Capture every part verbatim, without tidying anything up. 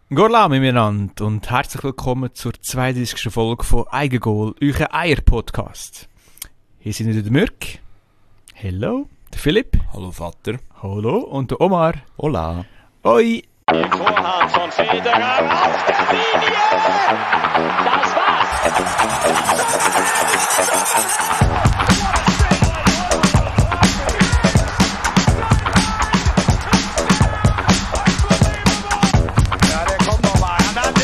Gorla miteinander und herzlich willkommen zur zweiunddreißigsten Folge von Eigengoal, euer Eier-Podcast. Hier sind wieder der Mürk. Hello. Der Philipp. Hallo Vater. Hallo. Und der Omar. Hola. Oi. Vorhand von Federer auf der Linie. Das war's. Ja, der kommt noch mal. Und dann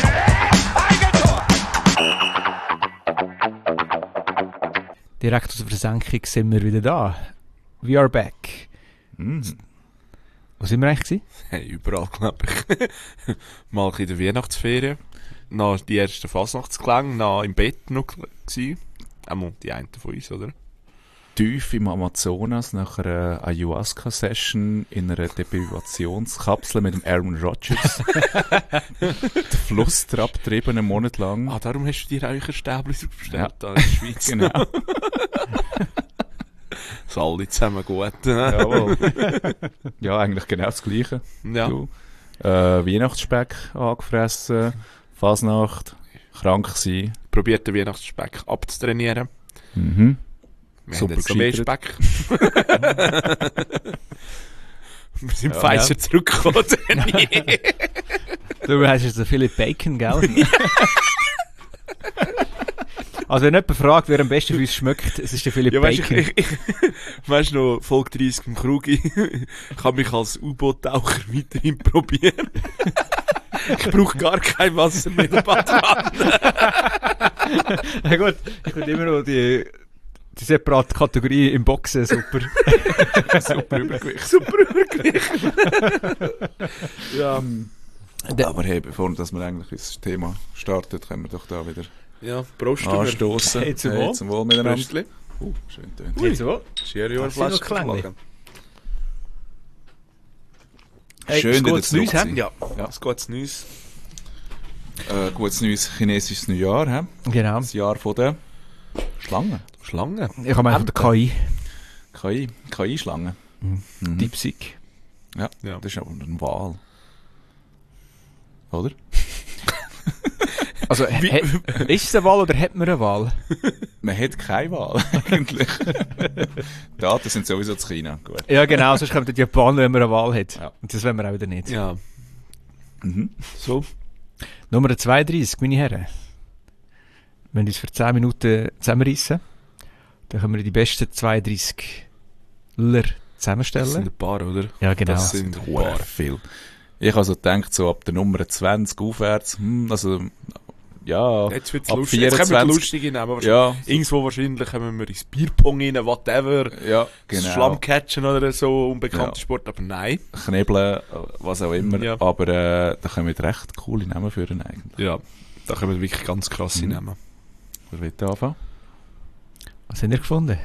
Eigentor. Direkt aus der Versenkung sind wir wieder da. We are back. Mm. Wo sind wir eigentlich gewesen? Hey, überall, glaube ich. Mal in der Weihnachtsferien. Noch die ersten Fasnachtsklänge, noch im Bett noch gewesen. Einmal die eine von uns, oder? Tief im Amazonas nach einer Ayahuasca-Session in einer Deprivationskapsel mit dem Aaron Rodgers. Den Flusstrap getrieben, einen Monat lang. Ah, darum hast du dir Räucherstäbchen bestellt, Ja. da in der Schweiz. Genau. Das alle zusammen gut. Jawohl. Ja, eigentlich genau das Gleiche. Ja. Du. Äh, Weihnachtsspeck angefressen, Fasnacht, krank gewesen. Probiert den Weihnachtsspeck abzutrainieren. Mhm. Wir Super haben jetzt noch mehr gescheitert. Speck. Wir sind Ja, Pfizer ja. zurückgekommen. Du hast jetzt den Philipp Bacon, gell? Also wenn jemand fragt, wer am besten für uns schmeckt, es ist der Philipp Ja, weißt, Bacon. ich, ich, ich, weißt du noch, Folge dreißig im Krugi, ich kann mich als U-Boot-Taucher weiterhin probieren. Ich brauche gar kein Wasser mehr dabei dran. Ja gut, ich finde immer noch die, die separate Kategorie im Boxen super. Super Übergewicht. Super Übergewicht. Ja, Aber hey, bevor dass wir eigentlich ins Thema starten, können wir doch da wieder ja, Prost. anstoßen. Hey, zum Wohl. zum Wohl miteinander. Prostli. Uh, schön tönt. Geht's so? Cheerio, Hast du noch Flasche Klänge? geschlagen. Hey, Schön, ist wieder gutes Neues, zurück hä? sein. Ja, Ja. es geht Neues. Äh, gutes neues chinesisches Neujahr, he? Genau. Das Jahr von der Schlangen. Schlange. Ich habe einfach der K I. K I. K I-Schlangen. Mhm. DeepSeek. Ja, Ja. das ist aber ein Wal. Oder? Also, Wie- he- ist es eine Wahl oder hat man eine Wahl? Man hat keine Wahl, eigentlich. Daten sind sowieso zu China. Gut. Ja genau, sonst kommt die Japaner, wenn man eine Wahl hat. Ja. Und das wollen wir auch wieder nicht. Ja, Mhm. so. Nummer zweiunddreißig, meine Herren. Wenn wir uns für zehn Minuten zusammenreissen, dann können wir die besten zweiunddreißig-ler Das zusammenstellen. sind ein paar, oder? Ja genau. Das sind ein Sehr paar. viel. Ich habe also gedacht, so ab der Nummer zwanzig aufwärts, hm, also, ja, Jetzt wird's ab lustig. Jetzt können wir die vierundzwanzig. lustige nehmen. wahrscheinlich. Ja, Irgendwo wahrscheinlich kommen wir ins Bierpong rein, whatever. ja, Genau. genau. Schlammcatchen oder so, unbekannter Ja. Sport, aber nein. Knebeln, was auch immer. Ja. Aber äh, da können wir recht coole Namen führen eigentlich. Ja, da können wir wirklich ganz krasse Mhm. nehmen. Wer will da anfangen? Was habt ihr gefunden?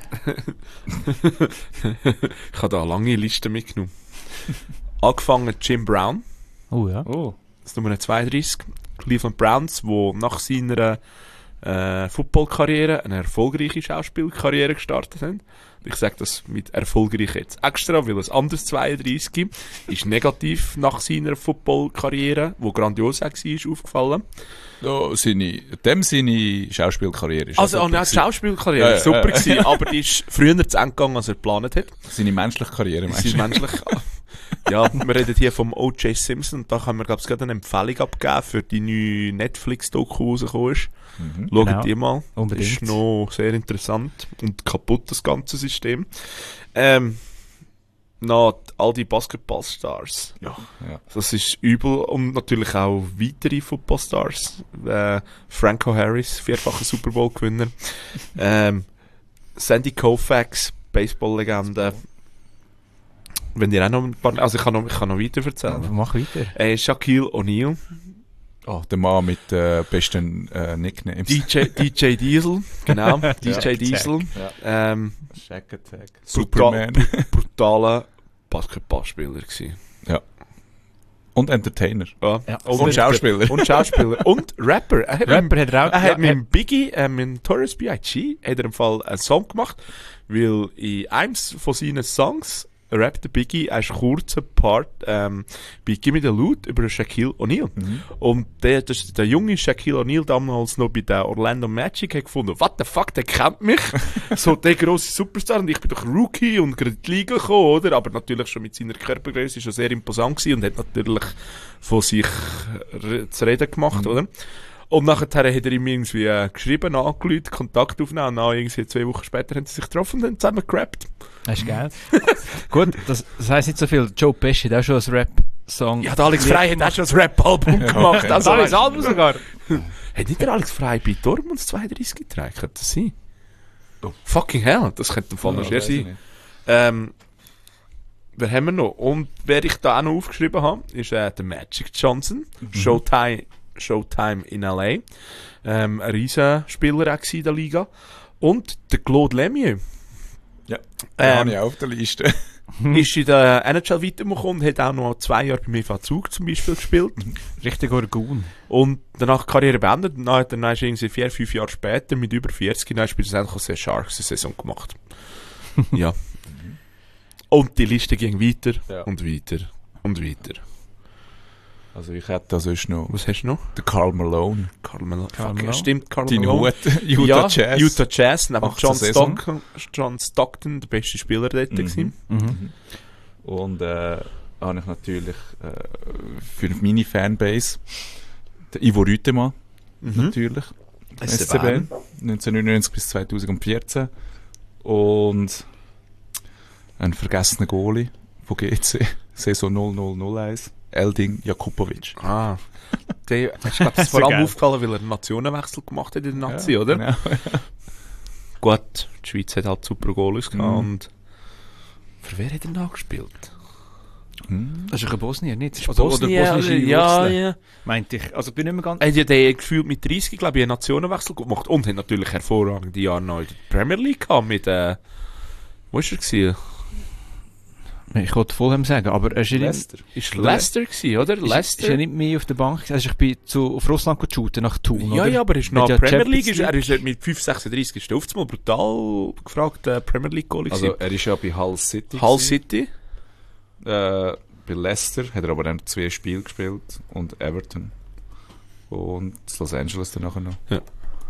Ich habe da eine lange Liste mitgenommen. Angefangen Jim Brown, Oh ja. Oh. das ist Nummer zweiunddreißig. Cleveland Browns, wo nach seiner äh, Football-Karriere eine erfolgreiche Schauspielkarriere gestartet haben. Ich sage das mit erfolgreich jetzt extra, weil ein anderes zweiunddreißig ist negativ nach seiner Football-Karriere, wo grandios auch war, aufgefallen. Ja, seine, dem seine Schauspielkarriere ist Also, auch oh, super nein, die gewesen. Schauspielkarriere Ja, war ja, super, ja. gewesen, aber die ist früher zu Ende gegangen, als er geplant hat. Seine menschliche Karriere, meinst Sie du? menschlich. Ja, wir reden hier vom O J Simpson und da können wir, glaube ich, gerade eine Empfehlung abgeben für die neue Netflix-Doku, die rausgekommen ist. Mhm. Schaut Genau. die mal. Unbedingt. Ist noch sehr interessant und kaputt, das ganze System. Ähm, na, all die Basketballstars. Ja, ja. Das ist übel. Und natürlich auch weitere Footballstars. Äh, Franco Harris, vierfacher Super Bowl-Gewinner. ähm, Sandy Koufax, Baseball-Legende. Wenn ihr auch noch ein paar... Also ich kann noch, ich kann noch weiter erzählen. Mach weiter. Äh, Shaquille O'Neal, Oh, der Mann mit äh, besten äh, Nicknames. D J, D J Diesel, genau, D J Ja. Diesel. Ja. Ähm, Shack Attack. Brutal- Superman. brutaler Basketballspieler gewesen. Und Entertainer. Ja. Ja. Und Schauspieler. Und Schauspieler. Und Rapper. Er hat Rapper hat er auch... Er hat ja, mit dem Biggie, äh, mit dem Notorious B I G hat er im Fall einen Song gemacht, weil in einem von seinen Songs rappt der Biggie einen kurzen Part ähm, bei Gimme the Loot über Shaquille O'Neal. Mhm. Und der, das ist der junge Shaquille O'Neal damals noch bei der Orlando Magic hat gefunden, what the fuck, der kennt mich. So der grosse Superstar und ich bin doch Rookie und gerade in die Liga gekommen, oder? Aber natürlich schon mit seiner Körpergröße schon sehr imposant gewesen und hat natürlich von sich re- zu reden gemacht, mhm. oder? Und nachher hat er ihm irgendwie äh, geschrieben, angerufen, Kontakt aufgenommen und dann irgendwie zwei Wochen später haben sie sich getroffen und dann zusammen gerappt. Das ist geil. Gut, das, das heisst nicht so viel. Joe Pesci hat auch schon ein Rap-Song. Ja, der Alex Frey hat auch schon ein Rap-Album gemacht. Okay. Also ein Album sogar. Hat nicht der Alex Frey bei Dortmund zweiunddreißig getragen? Könnte das sein? Oh. Fucking hell, das könnte im Fall noch schwer sein. Ähm, wer haben wir noch? Und wer ich da auch noch aufgeschrieben habe, ist äh, der Magic Johnson. Mhm. Showtime. Showtime in L A. Ähm, ein Riesenspieler auch in der Liga. Und der Claude Lemieux. Ja, den ähm, habe ich auch auf der Liste. Ist in der N H L weitergekommen und hat auch noch zwei Jahre beim E V Zug zum Beispiel gespielt. Richtig Orgun. Und danach die Karriere beendet. Und dann, dann ist irgendwie vier, fünf Jahre später mit über vierzig dann spielt er eigentlich eine sehr Sharks Saison gemacht. Ja. Und die Liste ging weiter ja. und weiter und weiter. Also ich hätte da sonst noch... Was hast du noch? Der Karl Malone. Karl Malone. Karl Fuck, Malone. Ja, stimmt, Karl Deine Malone. Hut, Utah ja, Jazz. Utah Jazz, neben John Stockton, Saison. John Stockton, der beste Spieler dort. Mhm. Mhm. Und äh, habe ich natürlich äh, für meine Fanbase der Ivo Rütemann, mhm. natürlich. S C B, neunzehnhundertneunundneunzig bis zweitausendvierzehn. Und ein vergessener Goalie von G C, Saison null null null eins. Eldin Jakubovic. Ah. Der ist, glaube ich, vor allem aufgefallen, weil er einen Nationenwechsel gemacht hat in der Nazi, ja, oder? Genau. Gut, die Schweiz hat halt super Goalies gehabt. Mhm. Und für wer hat er nachgespielt? Mhm. Das ist ein Bosnier, nicht? Also, Bosnier, oder bosnische ja, Wurzeln. ja. Meinte ich. Also bin ich nicht mehr ganz... Er hat ja den gefühlt mit dreißig, glaube ich, einen Nationenwechsel gemacht. Und hat natürlich hervorragende Jahre noch in der Premier League gehabt mit, äh, wo war er gewesen? Ich wollte Fulham sagen, aber er ist Leicester. Ist Leicester gewesen, oder? Ist, Leicester. Ist er nicht mehr auf der Bank? Also ich bin zu, auf Russland geshootet, nach Thun, Ja, oder? ja, aber er ist nach ja Premier League, League. ist, er ist mit fünf sechsunddreißig ist er oftmals brutal gefragt, äh, Premier League Goalie Also gewesen. er ist ja bei Hull City. Hull gewesen. City. Äh, bei Leicester hat er aber dann zwei Spiele gespielt und Everton. Und Los Angeles dann nachher noch. Ja.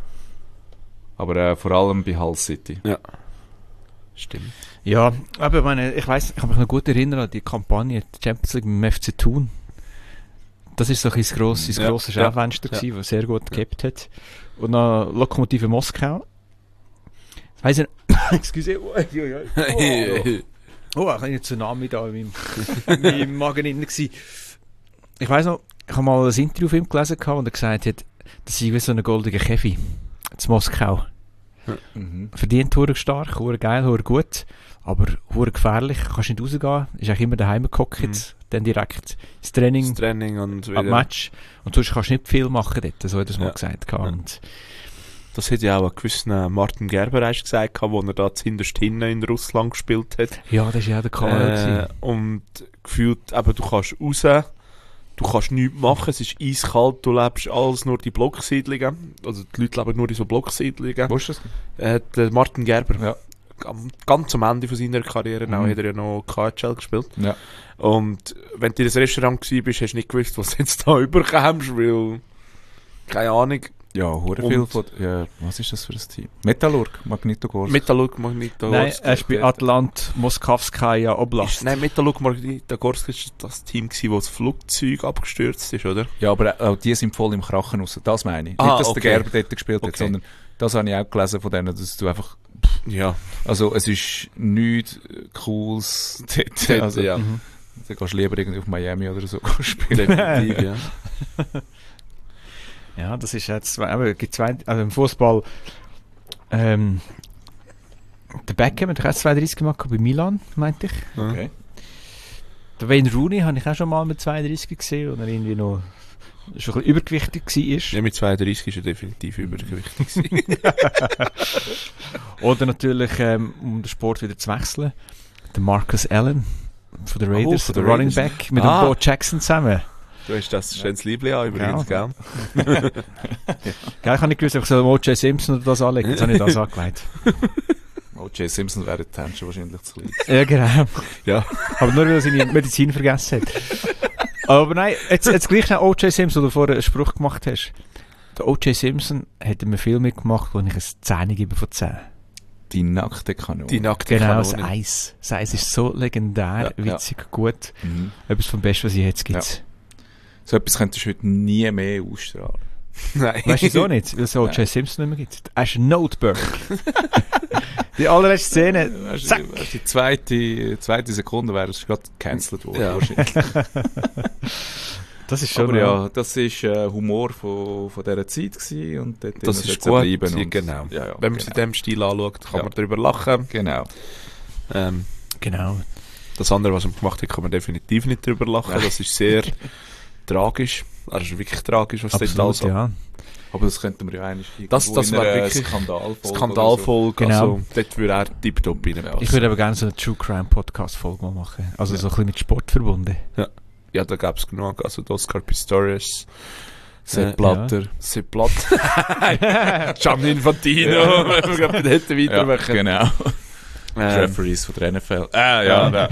Aber äh, vor allem bei Hull City. Ja. Stimmt. Ja, aber ich meine, ich weiss, ich kann mich noch gut erinnern an die Kampagne die Champions League mit dem F C Thun. Das ist so ein bisschen das grosse, Ja, grosses ja, Schaufenster ja. gewesen, das sehr gut gehabt hat. Und dann Lokomotive Moskau. Ich weiss nicht, excuse, oh, oh, oh, ein kleiner Tsunami da in meinem, in meinem Magen drin gewesen. Ich weiss noch, ich habe mal ein Interview von ihm gelesen, wo er gesagt hat, das sei wie so eine goldene Käfi zu Moskau. Mhm. Verdient hure stark, hure geil, hure gut, aber hure gefährlich, kannst nicht rausgehen, ist eigentlich immer daheim gehockt, Mhm. dann direkt ins Training, Das Training und am Match und sonst kannst du nicht viel machen dort, so hat er es Ja. mal gesagt. Ja. Und Das hat ja auch ein gewisser Martin Gerber erst gesagt, wo er da zuhinterst hinten in Russland gespielt hat. ja, das war ja der Kanal. Äh, und gefühlt, eben, du kannst raus, du kannst nichts machen, es ist eiskalt, du lebst alles nur die Blocksiedlungen, also die Leute leben nur in so Blocksiedlungen. Wo ist das? Äh, der Martin Gerber, Ja. am, ganz am Ende von seiner Karriere Mhm. auch, hat er ja noch K H L gespielt. Ja. Und wenn du in einem Restaurant gewesen bist, hast du nicht gewusst, was du jetzt da überkommst, weil, keine Ahnung, Ja, hure viel Und- von... Ja, was ist das für ein Team? Metallurg, Magnitogorsk. Metallurg Magnitogorsk. Nein, er ist bei Atlant Moskowskaja Oblast. Ist, nein, Metallurg Magnitogorsk ist das Team gewesen, wo das Flugzeug abgestürzt ist, oder? Ja, aber auch die sind voll im Krachen raus. Das meine ich. Ah, Nicht, dass okay. der Gerber dort gespielt hat, Okay. sondern das habe ich auch gelesen von denen, dass du einfach... Ja. Also es ist nichts Cooles dort. Also, ja. Mhm. dann kannst du lieber irgendwie auf Miami oder so spielen. Definitiv, ja. Ja, das ist jetzt, aber es gibt zwei, also im Fußball, ähm, der Beckham hat auch zweiunddreißig gemacht bei Milan, meinte ich. Okay. Der Wayne Rooney habe ich auch schon mal mit zweiunddreißig gesehen, und er irgendwie noch schon ein bisschen übergewichtig war. Ja, mit zweiunddreißig ist er definitiv übergewichtig gewesen. Oder natürlich, ähm, um den Sport wieder zu wechseln, der Marcus Allen von den Raiders, Oh, von der den Running Raiders. Back mit Ah. dem Bo Jackson zusammen. Du hast das schönes Liebling an, übrigens, Ja. gell? Gell, ich habe nicht gewusst, ob ich so O J Simpson oder das anlegen, jetzt habe ich das angelegt. O J Simpson wäre die Attention wahrscheinlich zu klein. Ja, genau. Ja. Aber nur, weil er seine Medizin vergessen hat. Aber nein, jetzt, jetzt gleich noch O J Simpson, wo du vorher einen Spruch gemacht hast. Der O J Simpson hat einen Film mitgemacht, wo ich ein zehn gebe von zehn. Die nackte Kanone. Die nackte Genau, das Kanone. Eis. Das Eis ist so legendär, Ja, ja. witzig, gut. Mhm. Etwas vom Besten, was es jetzt gibt. So etwas könntest du heute nie mehr ausstrahlen. Nein. Weißt du so nicht? Weil es O J Simpson nicht mehr gibt. Er ist ein Notebook. Die allerletzte Szene. Weißt du, Zack. weißt du, die zweite, zweite Sekunde wäre es gerade gecancelt worden. Ja. Wahrscheinlich. Das ist schon Aber ja, das war äh, Humor von, von dieser Zeit gewesen und dort Das immer ist soll's gut, bleiben und- genau. Ja, ja, Wenn man es in genau. diesem Stil anschaut, kann Ja. man darüber lachen. Genau. Ähm, Genau. das andere, was man gemacht hat, kann man definitiv nicht darüber lachen. Nein. Das ist sehr tragisch. Das ist wirklich tragisch, was dort Absolut, alles ja. Aber das könnten wir ja eigentlich Das- das in wäre einer wirklich Skandalfolge Skandalfolge. Genau. Also, dort würde er tiptop reinpassen. Ich würde aber gerne so eine True Crime Podcast Folge mal machen. Also so ein bisschen mit Sport verbunden. Ja, da gab es genug. Also, Oscar Pistorius, Sepp Äh, Blatter. Sepp Blatter, Gianni Infantino, wenn wir gerade dort Ja, weitermachen. genau. Ähm, Referees von der N F L. Ah, ja. Ja.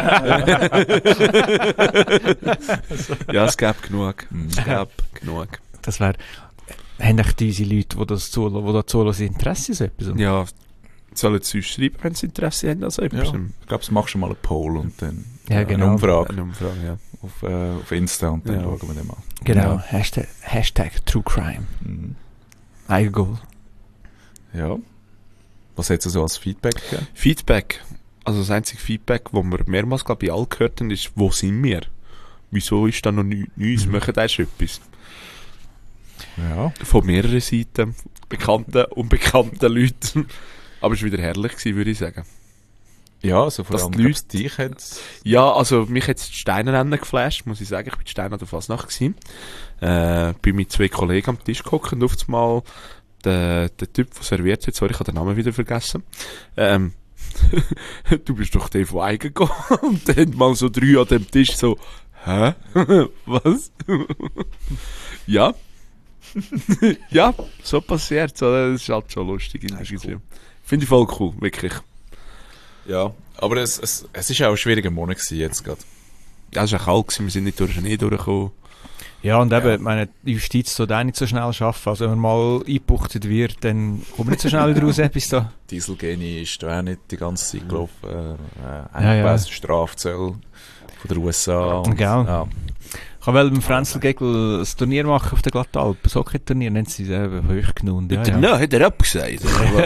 ja. ja, es gab genug. Mhm. Es gab genug. Das wäre... Haben echt unsere Leute, die das zuhören, die da zuhören, Interesse an so etwas? Ja, sollen sie uns schreiben, wenn sie Interesse haben. Also, Ja. Ich glaube, machst du mal einen Poll und dann Ja, äh, genau. eine Umfrage Eine Umfrage, ja. auf, äh, auf Insta und dann Ja. schauen wir den mal. Genau. Ja. Hashtag, Hashtag True Crime. Mhm. Eigengoal. Ja. Was hat es so als Feedback gegeben? Feedback. Also das einzige Feedback, das wir mehrmals, glaube ich, bei allen gehört haben, ist, wo sind wir? Wieso ist da noch nichts Neues? Mhm. Machen da schon etwas? Ja. Von mehreren Seiten. Bekannten, unbekannten Leuten. Aber es war wieder herrlich gewesen, würde ich sagen. Ja, also vor Dass allem die glaub's, dich hat Ja, also mich hat die Steinerrennen geflasht, muss ich sagen. Ich bin Steiner der Fasnacht gewesen. Äh, bin mit zwei Kollegen am Tisch gehockt und auf einmal der, der Typ, der serviert hat, sorry, ich habe den Namen wieder vergessen. Ähm, du bist doch der von Eigen gekommen. Und dann mal so drei an dem Tisch so, hä? Was? ja. ja, so passiert. So, das ist halt schon lustig. Das ist irgendwie. cool. Finde ich voll cool, wirklich. Ja, aber es, es, es ist auch ein schwieriger Monat gewesen jetzt gerade. Ja, es war auch kalt gewesen, wir sind nicht durch den Schnee durchgekommen. Ja, und eben, Ja. meine die Justiz soll auch nicht so schnell arbeiten. Also wenn man mal eingebuchtet wird, dann kommt man nicht so schnell wieder raus, bis da... Dieselgenie ist da auch nicht die ganze Zeit gelaufen. Äh, äh, Ja, ja. Engpässe, Strafzölle von der U S A. Und, Gell. ja. Ich wollte beim Frenzel Gegel ein Turnier machen auf der Glattalp. Ein Hockey-Turnier, nennen sie es eben hoch genannt. Ja, ja. No, hat er abgesagt.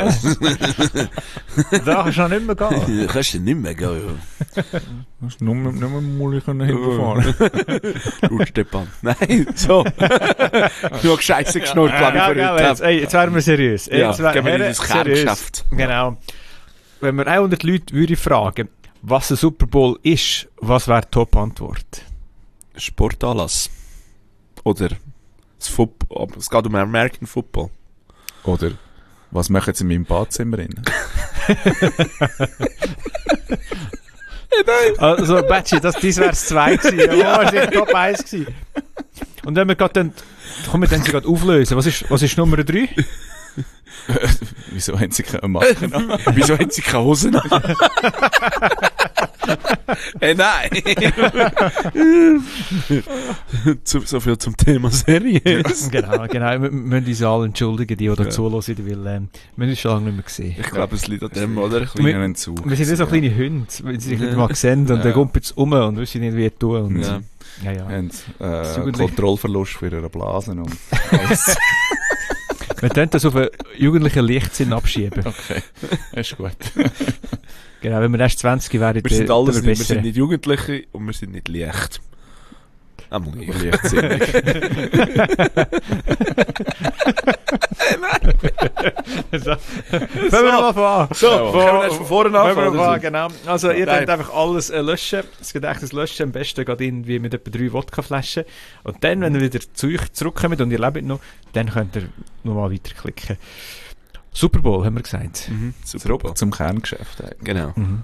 Da kannst du noch nicht mehr gehen. Kannst du nicht mehr gehen. Hast du nur, nur mal hinterfahren? Du Stepan. Nein, so. Genug Scheiße geschnurrt, glaube ich, Ja, für gell, heute. jetzt, ey, jetzt werden wir seriös. Ja, Jetzt werden gehen wir in wir das seriös. Kerngeschäft. Genau. Wenn wir hundert Leute würde fragen, was ein Super Bowl ist, was wäre die Top-Antwort? Sportanlass. Oder das Football. Es geht um American Football. Oder was machen sie in meinem Badzimmer rein? Also, Batschi, das, das wäre das zwei gewesen. Ja, das war Top eins gewesen. Und wenn wir gerade dann, kommen wir dann sie gerade auflösen. Was ist, was ist Nummer drei? Wieso haben sie keine Maske an? Wieso hat sie keine Hosen an? Hey, nein! so, so viel zum Thema Serie. Genau, genau. Wir, wir müssen uns alle entschuldigen, die, die da Ja. zuhören, weil ähm, wir haben uns schon lange nicht mehr gesehen. Ich glaube, es liegt an dem, oder? Kleinen zu. Wir sind wie so kleine Hunde, wenn sie sich nicht mal sehen und Ja. dann kommt es um und wissen nicht, wie es tun. Und, Ja. ja, ja. haben äh, Jugendliche. Kontrollverlust für ihre Blasen. Und Wir können das auf einen jugendlichen Leichtsinn abschieben. okay, ist gut. Genau, wenn wir erst zwanzig wären, Wir sind dann alles dann nicht, wir besser. sind nicht Jugendliche und wir sind nicht leicht. Einmal Aber nicht. leichtsinnig. So. Fangen wir mal von an. So, Ja. können wir erst von vorne Fangen wir anfangen? mal an, oder genau. Also, ihr Nein. könnt einfach alles äh, löschen. Das Gedächtnis löschen. Am besten geht irgendwie mit etwa drei Wodkaflaschen. Und dann, wenn ihr wieder zu euch zurückkommt und ihr lebt noch, dann könnt ihr nochmal weiterklicken. Super Bowl, haben wir gesagt. so? Mhm, Super Bowl. Zurück zum Kerngeschäft eigentlich. Genau. Mhm.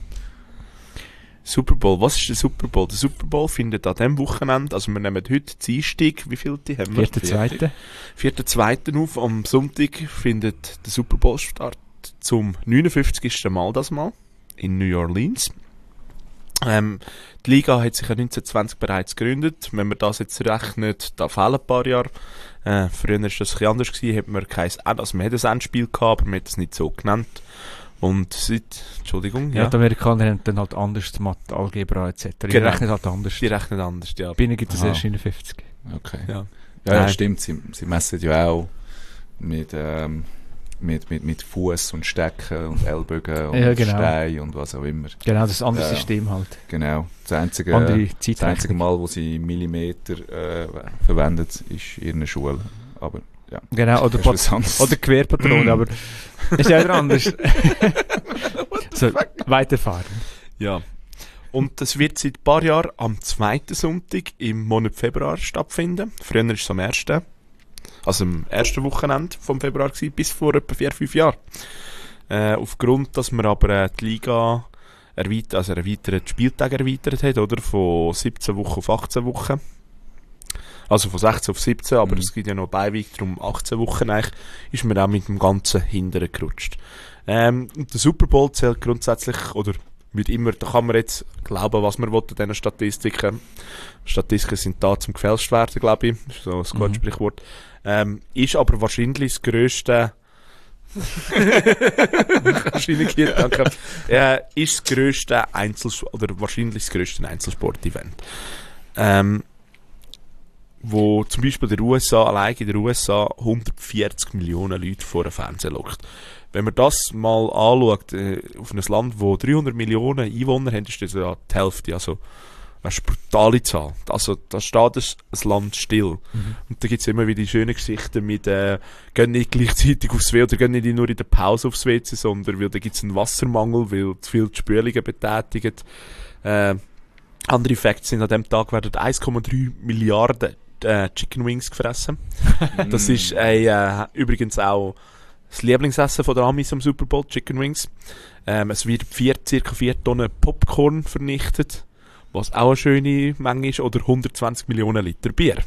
Super Bowl. Was ist der Super Bowl? Der Super Bowl findet an diesem Wochenende, also wir nehmen heute Dienstag, wie viel die haben wir? Vierter, zweiter. vierten zweiten auf. Am Sonntag findet der Super Bowl statt. zum neunundfünfzigsten Mal das Mal in New Orleans. Ähm, die Liga hat sich ja neunzehnhundertzwanzig bereits gegründet. Wenn man das jetzt rechnet, da fehlen ein paar Jahre. Äh, früher war das ein bisschen anders gewesen, hat man kein, also man hat ein Endspiel gehabt, aber man hat es nicht so genannt. Und seit, Entschuldigung, Ja, ja. die Amerikaner haben dann halt anders Mathe, Algebra et cetera. Die Genau. rechnen halt anders. Die rechnen anders, ja. Bei ihnen gibt es Aha. erst neunundfünfzig. Okay. Ja. Ja, ja, Nein. stimmt. Sie, sie messen ja auch mit, ähm, mit, mit, mit Fuß und Stecken und Ellbogen und Ja, genau. Stein und was auch immer. Genau, das ist ein anderes Ja. System halt. Genau. Das einzige, Andere das einzige Zeitrechnung. Mal, wo sie Millimeter äh, verwendet, ist in einer Schule. Aber ja. Genau, oder, Das ist was anderes. oder Querpatrone, aber ist ja wieder anders. So, weiterfahren. Ja. Und das wird seit ein paar Jahren am zweiten Sonntag im Monat Februar stattfinden. Früher war es am ersten Also am ersten Wochenende vom Februar gewesen, bis vor etwa vier, fünf Jahren. Äh, aufgrund, dass man aber äh, die Liga erweitert, also erweitert, Spieltag erweitert hat, oder? Von siebzehn Wochen auf achtzehn Wochen. Also von sechzehn auf siebzehn, aber Mhm. es gibt ja noch Beiweg, darum achtzehn Wochen eigentlich, ist man auch mit dem Ganzen hinteren gerutscht. Ähm, und der Super Bowl zählt grundsätzlich, oder wird immer, da kann man jetzt glauben, was man will an diesen Statistiken. Statistiken sind da zum gefälscht werden, glaube ich. Das ist so ein gutes Mhm. Sprichwort. Ähm, ist aber wahrscheinlich das grösste wahrscheinlich hier, danke. Äh, ist das grösste Einzel- oder wahrscheinlich das grösste Einzelsport-Event. Ähm, wo zum Beispiel der U S A, allein in der U S A hundertvierzig Millionen Leute vor den Fernseher lockt. Wenn man das mal anschaut, äh, auf ein Land, wo dreihundert Millionen Einwohner haben, ist das ja die Hälfte, also eine brutale Zahl. Also da steht das, das Land still. Mhm. Und da gibt es immer wieder die schönen Geschichten mit, äh, gehen nicht gleichzeitig aufs W C oder gehen nicht nur in der Pause aufs W C, sondern weil da gibt es einen Wassermangel, weil zu viele die Spülungen betätigen. Äh, andere Facts sind, an dem Tag werden eins Komma drei Milliarden äh, Chicken Wings gefressen. Das ist äh, übrigens auch das Lieblingsessen von der Amis am Super Bowl, Chicken Wings. Ähm, es wird vier, circa vier Tonnen Popcorn vernichtet, was auch eine schöne Menge ist, oder hundertzwanzig Millionen Liter Bier.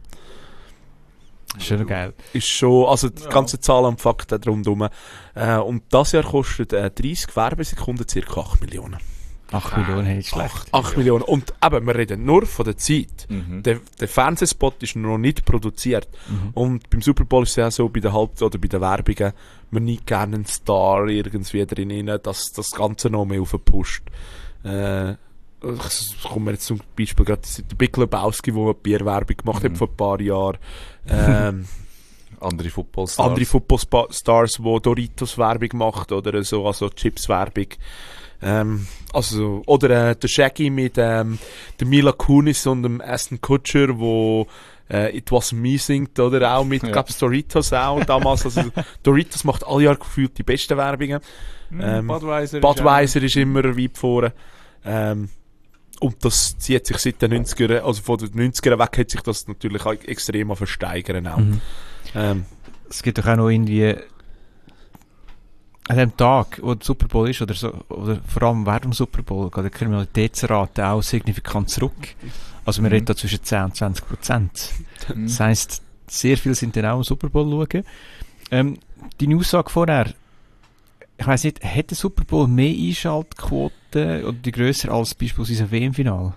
Schon geil. Ist schon, also die Ja. ganze Zahl und Fakten rundherum. Äh, und das Jahr kostet äh, dreißig Werbesekunden circa acht Millionen. acht Millionen hätte ich schlecht. acht Millionen. Und eben, wir reden nur von der Zeit. Mhm. Der, der Fernsehspot ist noch nicht produziert. Mhm. Und beim Super Bowl ist es ja so, bei den Halb- oder bei den Werbungen, man nicht gerne einen Star irgendwie drin rein, dass das Ganze noch mehr aufpusht. Äh, ich komme mir jetzt zum Beispiel gerade der Big Lebowski, der eine Bierwerbung gemacht hat Mhm. vor ein paar Jahren. Ähm, Andere Footballstars. andere Footballstars, die Doritos-Werbung macht oder so, also Chips-Werbung. Ähm, also, oder äh, der Shaggy mit ähm, der Mila Kunis und dem Aston Kutcher, wo äh, It Was Me singt, oder auch mit, Ja. gab's Doritos auch damals. Also, Doritos macht alle Jahre gefühlt die besten Werbungen. Ähm, Budweiser. Budweiser ist immer weit vorne. Ähm, und das zieht sich seit den neunzigern, also von den neunzigern weg hat sich das natürlich auch extrem versteigern auch. Mhm. Ähm, Es gibt doch auch noch irgendwie an dem Tag, wo der Super Bowl ist, oder, so, oder vor allem während dem Super Bowl, geht die Kriminalitätsrate auch signifikant zurück. Also wir Mhm. reden da zwischen zehn und zwanzig Prozent. Mhm. Das heisst, sehr viele sind dann auch im Super Bowl schauen. Ähm, deine Aussage vorher, ich weiss nicht, hat der Super Bowl mehr Einschaltquoten oder die grösser als beispielsweise ein W M-Final?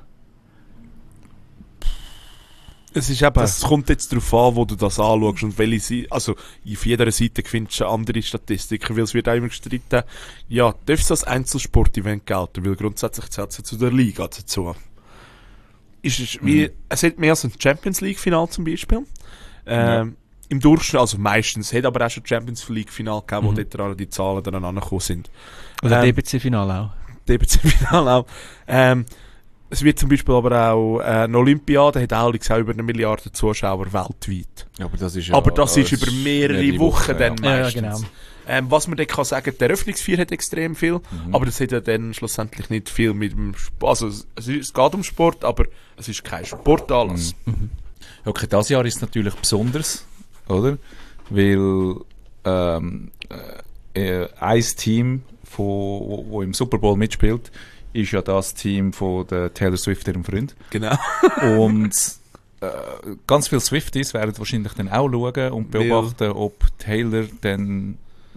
Es ist eben, es kommt jetzt darauf an, wo du das anschaust und welche Seite, also auf jeder Seite findest du andere Statistiken, weil es wird auch immer gestritten, ja, darf es als Einzelsport-Event gelten, weil grundsätzlich zählt es ja zu der Liga dazu. Ist es, wie, es hat mehr als ein Champions-League-Final zum Beispiel. Ähm, Im Durchschnitt, also meistens, es hat aber auch schon Champions League-Final gegeben, wo Mhm. dort alle die Zahlen dann angekommen sind. Oder Ähm, D B C-Final auch? D B C-Final auch. Ähm, es wird zum Beispiel aber auch äh, eine Olympiade, hat auch gesagt, über eine Milliarde Zuschauer weltweit. Aber das ist ja, Aber das ist äh, über mehrere Wochen dann Ja, ja, meistens. genau. Ähm, was man dann kann sagen, der Eröffnungsfeier hat extrem viel, Mhm. aber das hat ja dann schlussendlich nicht viel mit dem Sport. Also es, es ist- es geht um Sport, aber es ist kein Sportanlass. Mhm. Okay, das Jahr ist natürlich besonders, oder? Weil ähm, äh, ein Team, von, wo, wo im Super Bowl mitspielt, ist ja das Team von der Taylor Swift, ihrem Freund. Genau. Und äh, ganz viele Swifties werden wahrscheinlich dann auch schauen und Weil- beobachten, ob Taylor dann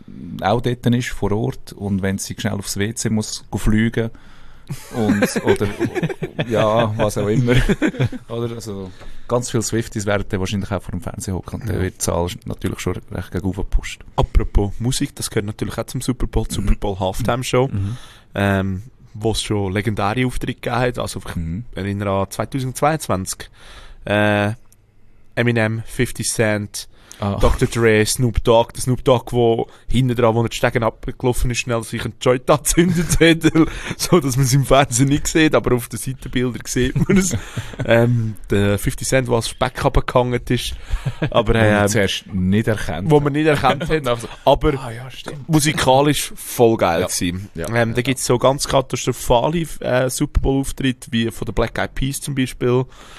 auch dort ist, vor Ort, und wenn sie schnell aufs W C muss go fliegen und, oder ja, was auch immer. Oder, also, ganz viele Swifties werden dann wahrscheinlich auch vor dem Fernsehen hocken und dann wird die Zahl natürlich schon recht gegen gepusht. Apropos Musik, das gehört natürlich auch zum Super Bowl, Super Bowl Halftime Show, Mhm. ähm, wo es schon legendäre Auftritte gegeben hat. Also ich Mhm. erinnere an zweitausendzweiundzwanzig. Äh, Eminem, fifty Cent, Ah. Doktor Dre, Snoop Dogg, der Snoop Dogg, der hinten dran, wo er die Stegen abgelaufen ist, schnell sich einen Joint angezündet hat, so dass man es im Fernsehen nicht sieht, aber auf den Seitenbildern sieht man es. ähm, der fifty Cent, der als Speck abgehangen ist, aber Wo man ähm, zuerst nicht erkannt wo man nicht erkannt hat, hat. aber Ah ja, stimmt. musikalisch voll geil Ja. gewesen. Ja. Ähm, da gibt es so ganz katastrophale äh, Super Bowl-Auftritte, wie von der Black Eyed Peas zum Beispiel.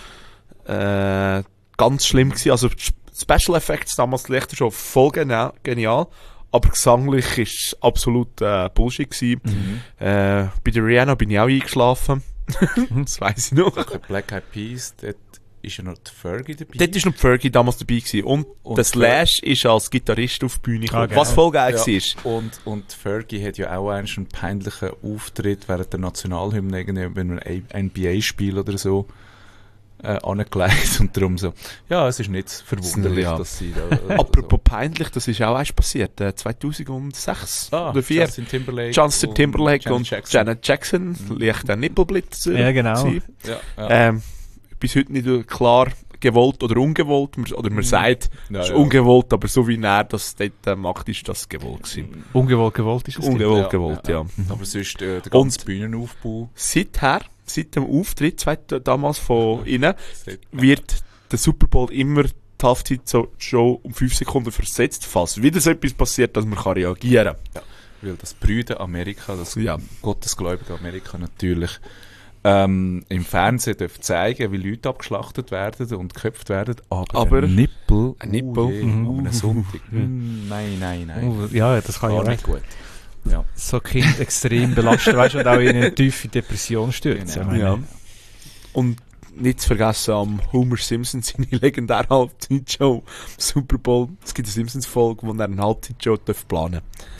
Äh, ganz schlimm gewesen. Also die Special Effects damals die Lichter schon voll genial, genial, aber gesanglich ist es absolut äh, Bullshit gewesen. Mhm. Äh, bei der Rihanna bin ich auch eingeschlafen. Das weiss ich noch. Okay, Black Eyed Peas, dort ist ja noch die Fergie dabei. Dort war noch Fergie damals dabei gewesen. Und, Und der Slash ist als Gitarrist auf die Bühne gekommen, Ah, geil. was voll geil Ja. war. Und, und Fergie hat ja auch einen schon peinlichen Auftritt während der Nationalhymne irgendwie bei einem N B A-Spiel oder so äh, angelegt und darum so. Ja, es ist nicht verwunderlich, Ja. dass sie da... äh, Apropos peinlich, das ist auch erst passiert, äh, zweitausendsechs so. ah, oder zweitausendvier. Justin Timberlake, Justin Timberlake und, Janet Janet Jackson, leicht ein Nippelblitzer. Ja, genau. gewesen. Ja, ja. Ähm, bis heute nicht klar gewollt oder ungewollt, Man- oder man sagt, Ja, es ist ja. ungewollt, aber so wie er das dort äh, macht, ist das gewollt gewesen. Ungewollt gewollt ist es. Ungewollt Ja, gewollt, ja. Aber sonst äh, der ganze Und- Bühnenaufbau... Seither, seit dem Auftritt, zweit- damals von ihnen, wird der Super Bowl immer die Halbzeit so schon um fünf Sekunden versetzt, falls wieder so etwas passiert, dass man kann reagieren kann. Weil das Brüder Amerika, das Ja. gottesgläubige Amerika natürlich, ähm, im Fernsehen darf zeigen, wie Leute abgeschlachtet werden und geköpft werden, aber, Aber ein Nippel, ein Nippel, oh je, mhm. an einem Sonntag, mm, nein, nein, nein, Oh, ja, das kann ja gar nicht gut. Ja. so Kind extrem belasten, weißt du, und auch in eine tiefe Depression stürzen. Genau. Ich meine, Ja. Und nicht zu vergessen am Homer Simpson seine legendäre Halbzeitshow Super Bowl. Es gibt eine Simpsons-Folge, wo er eine Halbzeitshow darf planen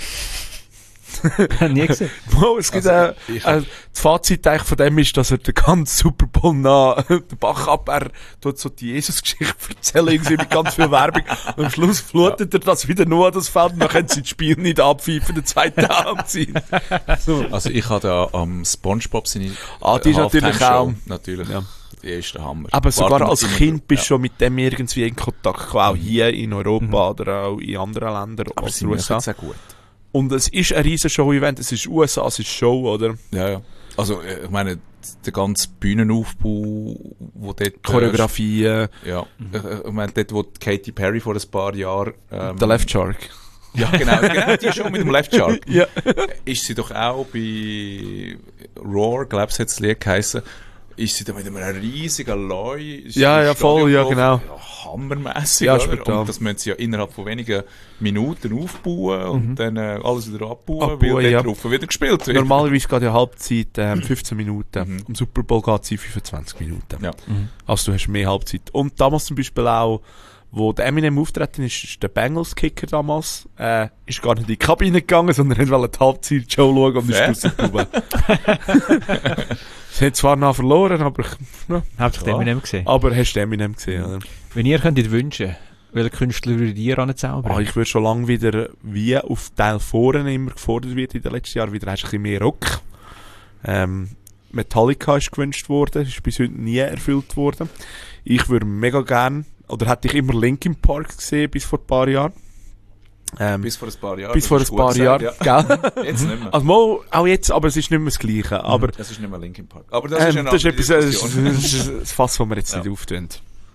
nie gesehen. Wow, es gibt Also, äh, ich- äh, das Fazit eigentlich von dem ist, dass er den ganzen Super Bowl nach den Bach ab, er tut so die Jesus-Geschichte erzählen, irgendwie mit ganz viel Werbung. Und am Schluss flutet er das wieder nur an das Feld und dann können sie das Spiel nicht abpfeifen, der zweite Halbzeit. So. Also ich habe da am SpongeBob seine Ah, die ist äh, natürlich Halftime-Show. auch- Natürlich, Ja. die ist der Hammer. Aber sogar Warten wir als immer Kind drauf. bist du Ja. schon mit dem irgendwie in Kontakt gekommen, auch hier in Europa oder auch in anderen Ländern Aber als sie den U S A. machen es auch gut. Und es ist ein riesen Show-Event, es ist U S A, es ist Show, oder? Ja, ja. Also äh, ich meine, der ganze Bühnenaufbau, wo dort... äh, Choreografien, Ja, äh, ich meine, dort, wo die Katy Perry vor ein paar Jahren... Ähm, der Left Shark. Ja, genau, genau, die schon mit dem Left Shark. Ja. Ist sie doch auch bei Roar, glaube ich, hat das Lied geheissen, ist sie da mit einem riesigen Leu... ist sie Ja, ins ja, voll, Stadion ja, gelaufen. genau. Ja, hammermässig, Ja, ist oder? brutal. Und das müssen sie ja innerhalb von wenigen Minuten aufbauen und dann äh, alles wieder abbauen, Abbauen, weil ja. dort drauf wieder gespielt wird. Normalerweise geht ja Halbzeit ähm, fünfzehn Minuten. Mhm. Im Super Bowl geht sie fünfundzwanzig Minuten. Ja. Also du hast mehr Halbzeit. Und damals zum Beispiel auch, wo der Eminem auftreten ist, ist der Bengals-Kicker damals, äh, ist gar nicht in die Kabine gegangen, sondern er wollte die Halbzeit-Show schauen und ist Fair. rausgekommen. Sie haben zwar noch verloren, aber, ich- ja, Habt ihr Ja. Eminem gesehen? aber hast du Eminem gesehen, oder? Wenn ihr könntet wünschen, welcher Künstler würde ihr anzaubern? Ah, ich würde schon lange wieder, wie auf Teil vorne immer gefordert wird in den letzten Jahren, wieder hast du ein bisschen mehr Rock. Ähm, Metallica ist gewünscht worden, ist bis heute nie erfüllt worden. Ich würde mega gern, oder hätte ich immer Linkin Park gesehen, bis vor ein paar Jahren. Ähm, bis Bis vor ein paar Jahren. bis das vor ist ein gut paar gesagt, Jahren, Ja. gell? Jetzt nicht mehr. Also mal, auch jetzt, aber es ist nicht mehr das Gleiche. Aber Das ist nicht mehr Linkin Park. Aber das das, ist ähm, eine das ist andere etwas, das ist, Diskussion. das ist ein Fass, das wir jetzt Ja. nicht auftun.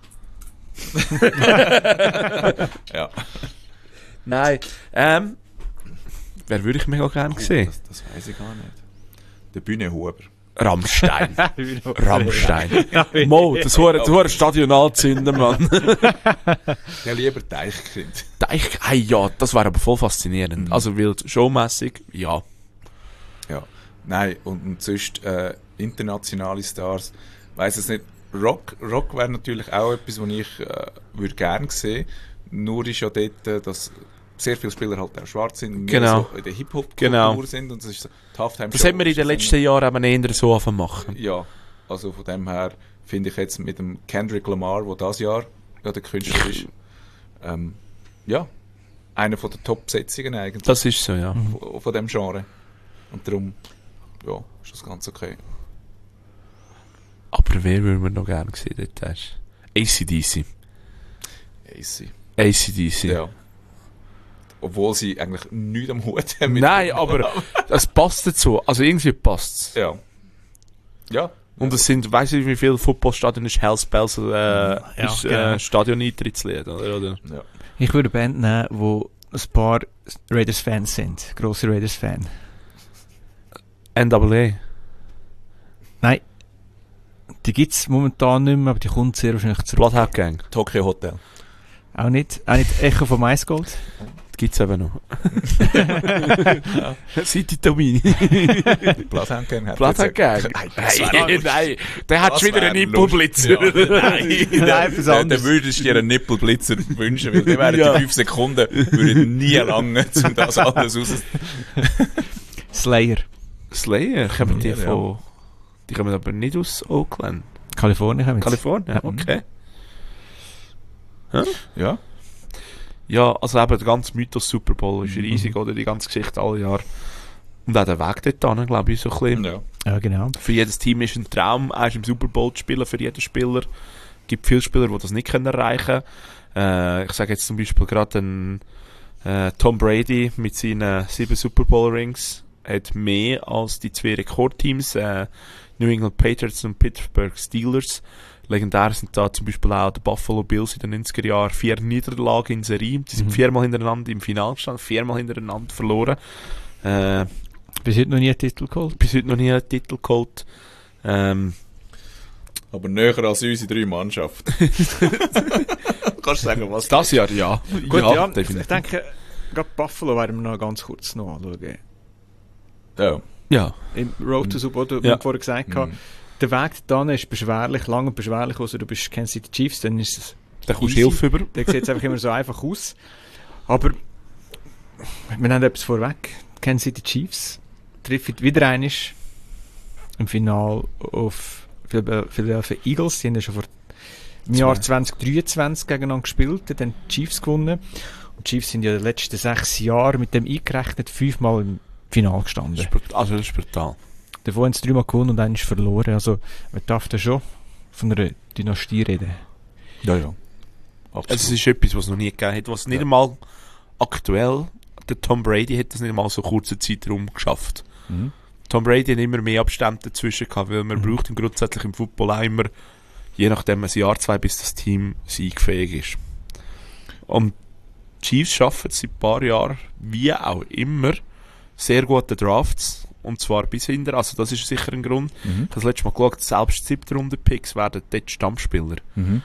Ja. Nein. Ähm, wer würde ich mega gerne sehen? Das, das weiß ich gar nicht. Der Bühnehuber. Rammstein. Rammstein. Rammstein. Ja, Mo, das hohe das hohe Stadion anzünden, Mann. Ja, lieber Deichkind. Ich, hey, ja, das wäre aber voll faszinierend. Also, wild, showmässig, ja. Ja. Nein, und, und sonst äh, internationale Stars, weiss es nicht. Rock, Rock wäre natürlich auch etwas, was ich äh, würde gerne sehen. Nur ist ja dort, äh, dass sehr viele Spieler halt auch schwarz sind, Genau. so in der Hip-Hop-Kultur genau. sind. Und das ist so, die Halftime Das haben wir in den letzten Jahren eben eher so angefangen machen. Ja, also von dem her finde ich jetzt mit dem Kendrick Lamar, der dieses Jahr ja, der Künstler ist, ähm, ja, einer von den Top-Besetzungen eigentlich Das ist so, ja. von, von dem Genre. Und darum, ja, ist das ganz okay. Aber wer würde man noch gerne sehen dort? Hast? A C D C. Easy. A C D C. Ja. Obwohl sie eigentlich nichts am Hut haben. mit- Nein, aber das passt dazu. Also irgendwie passt es. Ja. Ja. Und es sind, weiss ich wie viele Footballstadien ist Hells Bells äh, Ja, ist, genau. äh, Stadion-Eintrittslied, oder? oder? Ja. Ich würde eine Band nehmen, wo ein paar Raiders-Fans sind. Grosse Raiders-Fans. N A A. Nein. Die gibt es momentan nicht mehr, aber die kommt sehr wahrscheinlich zurück. Bloodhound Gang. Tokyo Hotel. Auch nicht, auch nicht Echo von Maisgold. Gibt's eben noch. City Tomini. Bloodhound Gang hat Bloodhound Gang. Nein, nein. Der hat Das schon wieder wär einen Nippelblitzer. lustig. Ja. Nein, Nein, etwas dann, anderes. dann würdest du dir einen Nippelblitzer wünschen, weil die wären Ja. die fünf Sekunden würden nie lange, um das alles raus. Slayer. Slayer, kommen die Ja, ja. von... Die kommen aber nicht aus Oakland. Kalifornien haben wir jetzt. Kalifornien, okay. Ja. Ja, also eben der ganze Mythos Super Bowl ist riesig, oder? Die ganze Geschichte alle Jahre. Und auch der Weg dort hin, glaube ich, so ein bisschen. Ja. Ja, genau. Für jedes Team ist ein Traum, erst im Super Bowl zu spielen, für jeden Spieler. Es gibt viele Spieler, die das nicht können erreichen können. Äh, ich sage jetzt zum Beispiel gerade einen äh, Tom Brady mit seinen sieben Super Bowl Rings hat mehr als die zwei Rekordteams, äh, New England Patriots und Pittsburgh Steelers. Legendär sind da zum Beispiel auch die Buffalo Bills in den neunziger Jahren. Vier Niederlagen in Serie. Die sind Mhm. viermal hintereinander im Finale gestanden, viermal hintereinander verloren. Äh, Bis heute noch nie einen Titel geholt. bis heute noch nie einen Titel geholt. Ähm, Aber näher als unsere drei Mannschaften. Kannst du sagen, was das Jahr, ja. Gut, ja, ich definitiv. denke, gerade Buffalo werden wir noch ganz kurz noch anschauen. Ja. Ja. Im Road to Super Bowl, wie Ja. ich vorher gesagt habe, der Weg dann ist beschwerlich, lang und beschwerlich, also du bist Kansas City Chiefs, dann ist es, Da kommst du Easy. Hilfe über. dann sieht es einfach immer so einfach aus. Aber wir nehmen etwas vorweg. Kansas City Chiefs treffen wieder einmal im Finale auf Phil- Philadelphia Eagles. Die haben ja schon vor im Jahr zwanzig dreiundzwanzig gegeneinander gespielt, dann haben die Chiefs gewonnen. Und die Chiefs sind ja in den letzten sechs Jahren mit dem eingerechnet fünfmal im Finale gestanden. Das ist brut- Also das ist brutal. Davon haben sie dreimal gewonnen und einer ist verloren. Also man darf da schon von einer Dynastie reden. Ja, ja. Also es ist etwas, was es noch nie gegeben hat. Was nicht Ja. einmal aktuell, der Tom Brady hat das nicht einmal so kurzen Zeitraum geschafft. Mhm. Tom Brady hat immer mehr Abstände dazwischen gehabt, weil man Mhm. braucht ihn grundsätzlich im Football auch immer, je nachdem ein Jahr, zwei, bis das Team siegfähig ist. Und die Chiefs schaffen es seit ein paar Jahren, wie auch immer, sehr gute Drafts. Und zwar bis hinter, also das ist sicher ein Grund. Mhm. Ich habe das letzte Mal geschaut, selbst siebte Runde Picks werden dort Stammspieler. Mhm.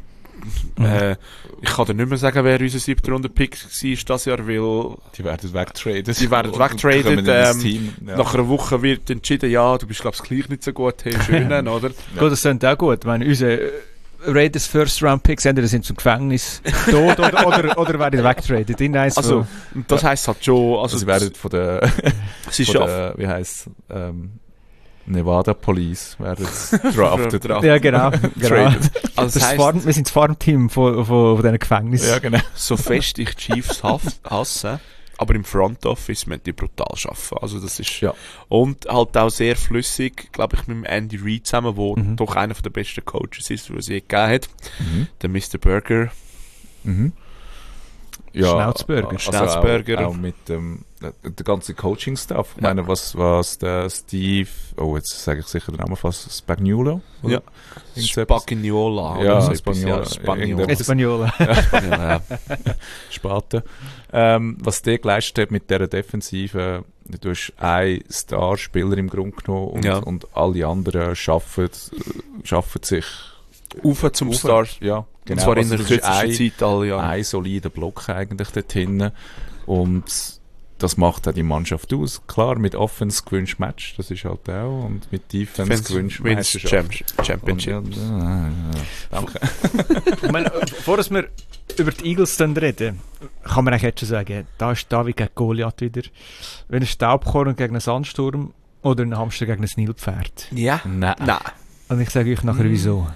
Äh, ich kann dir nicht mehr sagen, wer unser siebte Runde Pick war dieses Jahr, weil Die werden wegtradet. Die werden Und wegtradet, kommen in das ähm, Team. Ja. nach einer Woche wird entschieden, ja, du bist glaubst gleich nicht so gut, hey, schön, oder? Gut, das klingt auch gut. Ich meine, unsere äh, Raiders First Round Picks, entweder sind zum Gefängnis tot oder, oder, oder werden weggetradet. In eins Also, von- und das heisst halt schon, also, Also sie werden von der, es ist von schon der wie heisst ähm, Nevada Police werden jetzt drafted. Draft. ja, genau. genau. Traded. also Das das heisst, Farm, wir sind das Farmteam von, von, von diesen Gefängnissen. Ja, genau. so fest ich Chiefs haff- hasse, aber im Front Office müssen die brutal arbeiten. Also das ist, Ja. und halt auch sehr flüssig, glaube ich, mit dem Andy Reid zusammen, wo Mhm. doch einer der besten Coaches ist, die es je gegeben hat. Mhm. Der Mister Burger. Mhm. Ja, Schnauzburger. also Schnauzburger. Auch, auch mit dem der, der ganze Coaching-Staff. Ich Ja. meine, was, was der Steve, oh, jetzt sage ich sicher den Namen fast, Spagnuolo? oder? Ja. Irgend so etwas? Spagnola. Ja, oder so etwas. Spagnola. Ja, Spagnola. Irgendetwas. Espaniola. Spagnola, ja. Spaten. Ähm, was der geleistet hat mit dieser Defensive, du hast einen Starspieler im Grunde genommen und, Ja. und alle anderen schaffen, schaffen sich Ufer zum Ufer. Star. Ja, Und zwar in der Also das ist kürzesten ein, Zeit alle Jahre. ein solider Block eigentlich dort hinten. Und das macht auch die Mannschaft aus. Klar, mit Offense gewünscht Match, das ist halt auch, und mit Defense gewünscht Meisterschaft. Championship. Und, ja, ja, ja, danke. Ich meine, bevor wir über die Eagles dann reden, kann man eigentlich jetzt schon sagen, da ist David gegen Goliath wieder. Wenn ein Staubkorn gegen einen Sandsturm oder ein Hamster gegen ein Nilpferd. Ja? Nein. Nein. Und ich sage euch nachher wieso.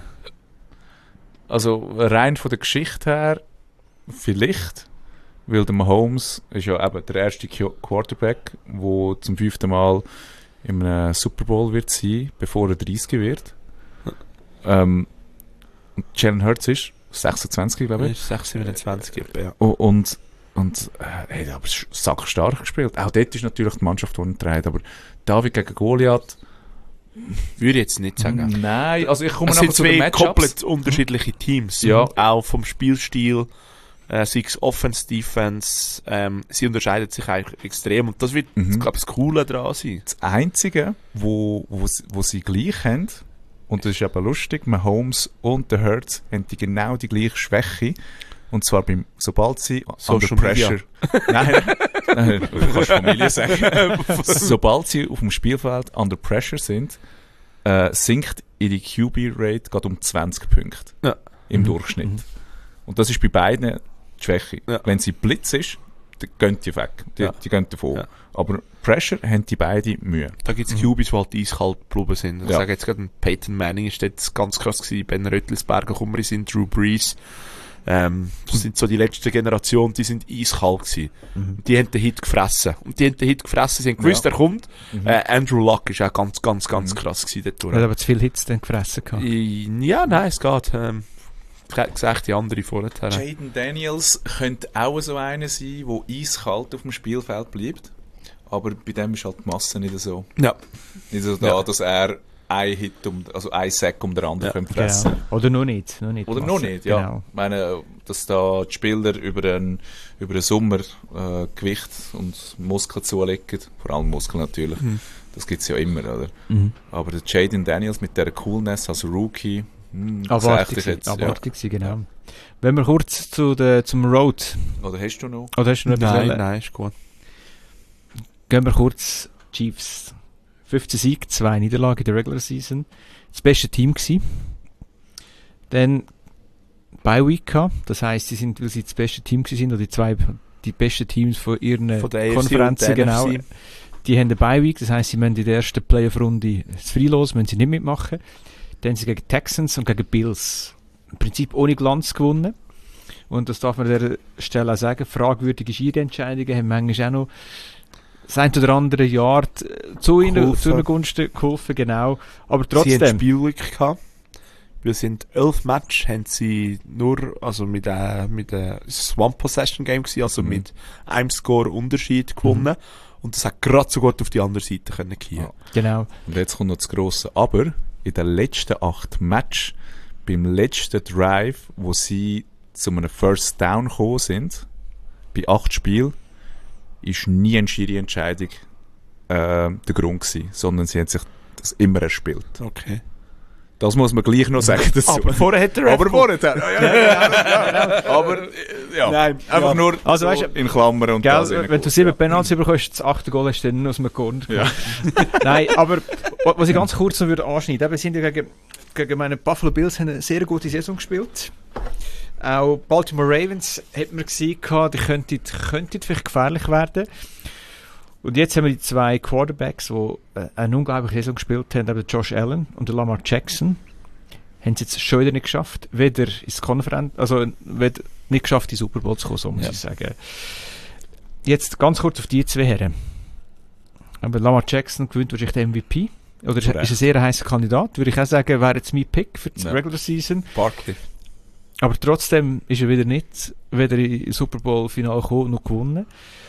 Also rein von der Geschichte her, vielleicht, weil der Mahomes ist ja eben der erste Quarterback, der zum fünften Mal in einem Super Bowl wird sein, bevor er dreißig wird. Ähm, Jalen Hurts ist sechsundzwanzig, glaube ich. sechs siebenundzwanzig, ja. Und, und, und äh, hat aber sackstark gespielt. Auch dort ist natürlich die Mannschaft, die ihn trägt. Aber David gegen Goliath, würde ich jetzt nicht sagen. nein, also ich komme Es nachher sind zu den zwei Matchups. komplett unterschiedliche Teams. Ja. Auch vom Spielstil, äh, sei es Offense, Defense, ähm, sie unterscheiden sich eigentlich extrem. Und das wird, Mhm. glaube ich, das Coole daran sein. Das Einzige, wo, wo, sie- wo sie gleich haben, und das ist eben lustig, Mahomes und der Hurts haben die genau die gleiche Schwäche. Und zwar beim, sobald sie Social under pressure... nein, nein, du kannst Familie sagen. Sobald sie auf dem Spielfeld under pressure sind, äh, sinkt ihre Q B-Rate gerade um zwanzig Punkte Ja. im Mhm. Durchschnitt. Mhm. Und das ist bei beiden die Schwäche. Ja. Wenn sie Blitz ist, dann gehen die weg. Die, Ja. die gehen davon. Ja. Aber Pressure haben die beide Mühe. Da gibt es Q Bs, die halt eiskalt geblieben sind. Ich Ja. sage jetzt gerade, Peyton Manning ist dort ganz krass gewesen, Ben Roethlisberger, Kumri sind, Drew Brees. Ähm, das sind so die letzte Generation, die sind eiskalt gewesen. Mhm. Die haben den Hit gefressen. Und die haben den Hit gefressen, sie haben gewusst, Ja. er kommt. Mhm. Äh, Andrew Luck ist auch ganz, ganz, ganz Mhm. krass gewesen dort durch. Er hat aber zu viel Hits dann gefressen gehabt. Ja, nein, es geht. Ähm, gesagt die andere vorher. Jaden Daniels könnte auch so einer sein, der eiskalt auf dem Spielfeld bleibt. Aber bei dem ist halt die Masse nicht so. Ja. Nicht so da, Ja. dass er ein Hit, um, also ein Sack um den anderen Ja. könnte fressen. Genau. Oder noch nicht. Noch nicht Oder Masse. noch nicht, ja. Genau. Ich meine, dass da die Spieler über den, über den Sommer äh, Gewicht und Muskeln zulegen, vor allem Muskeln natürlich, Mhm. das gibt es ja immer, oder? Mhm. Aber der Jaden Daniels mit dieser Coolness als Rookie, hm, Abartig, sag ich jetzt, ja. abartig ja. Genau. Wenn wir kurz zu der, zum Road, Oder hast du noch? oder hast du noch etwas Nein, wollen? nein, ist gut. Gehen wir kurz Chiefs. fünfzehn Sieg, zwei Niederlagen in der Regular Season. Das beste Team gsi. Dann Bye Week gehabt. Das heisst, sie sind, weil sie das beste Team gsi sind, oder die zwei die besten Teams von ihren Von der A F C Konferenzen, und der genau. N F C. Die haben eine Bye Week, das heisst, sie müssen in der ersten Playoff-Runde das Freilos, müssen sie nicht mitmachen. Dann haben sie gegen Texans und gegen Bills im Prinzip ohne Glanz gewonnen. Und das darf man an dieser Stelle auch sagen, fragwürdige Schiri-Entscheidungen haben manchmal auch noch das ein oder andere Jahr t- zu ihnen, Geholfen. zu ihren Gunsten geholfen, genau. Aber Sie haben trotzdem, Spielglück gehabt. Wir sind elf Match, haben sie nur, also mit, äh, mit äh, es war ein One-Possession-Game gewesen, also Mhm. mit einem Score-Unterschied gewonnen. Und das hat gerade so gut auf die andere Seite können gehen. Ja. genau. Und jetzt kommt noch das Grosse. Aber in den letzten acht Matches, beim letzten Drive, wo sie zu einem First Down gekommen sind, bei acht Spielen, ist nie eine Schiri-Entscheidung äh, der Grund gewesen, sondern sie haben sich das immer erspielt. Okay. Das muss man gleich noch sagen dazu. Aber vorher hat der Aber vorher, ja, ja, ja, ja. Aber, äh, ja, Nein, einfach ja. nur Also, so weißt du, in Klammern und das Gell, wenn du reingeholt, sieben ja. Penalties bekommst, das achte Goal hast du dann nur aus dem Corner Ja. gemacht. Nein, aber wa- was ich ganz kurz noch würde anschneiden, eben, wir sind ja gegen, gegen meine Buffalo Bills haben eine sehr gute Saison gespielt. Auch Baltimore Ravens hat man gesehen, die könnten, könnten vielleicht gefährlich werden. Und jetzt haben wir die zwei Quarterbacks, die äh, eine unglaubliche Saison gespielt haben, eben Josh Allen und der Lamar Jackson. Haben es jetzt schon wieder nicht geschafft, weder ins Konferenz, also weder nicht geschafft, in den Super Bowl zu kommen, so muss Ja. ich sagen. Jetzt ganz kurz auf die zwei Herren. Aber Lamar Jackson gewinnt wahrscheinlich den M V P. Oder ist, Correct. ist ein sehr heißer Kandidat. Würde ich auch sagen, wäre jetzt mein Pick für die Ja. Regular Season. Barkley. Aber trotzdem ist er wieder nicht weder im Super Bowl Finale gekommen noch gewonnen.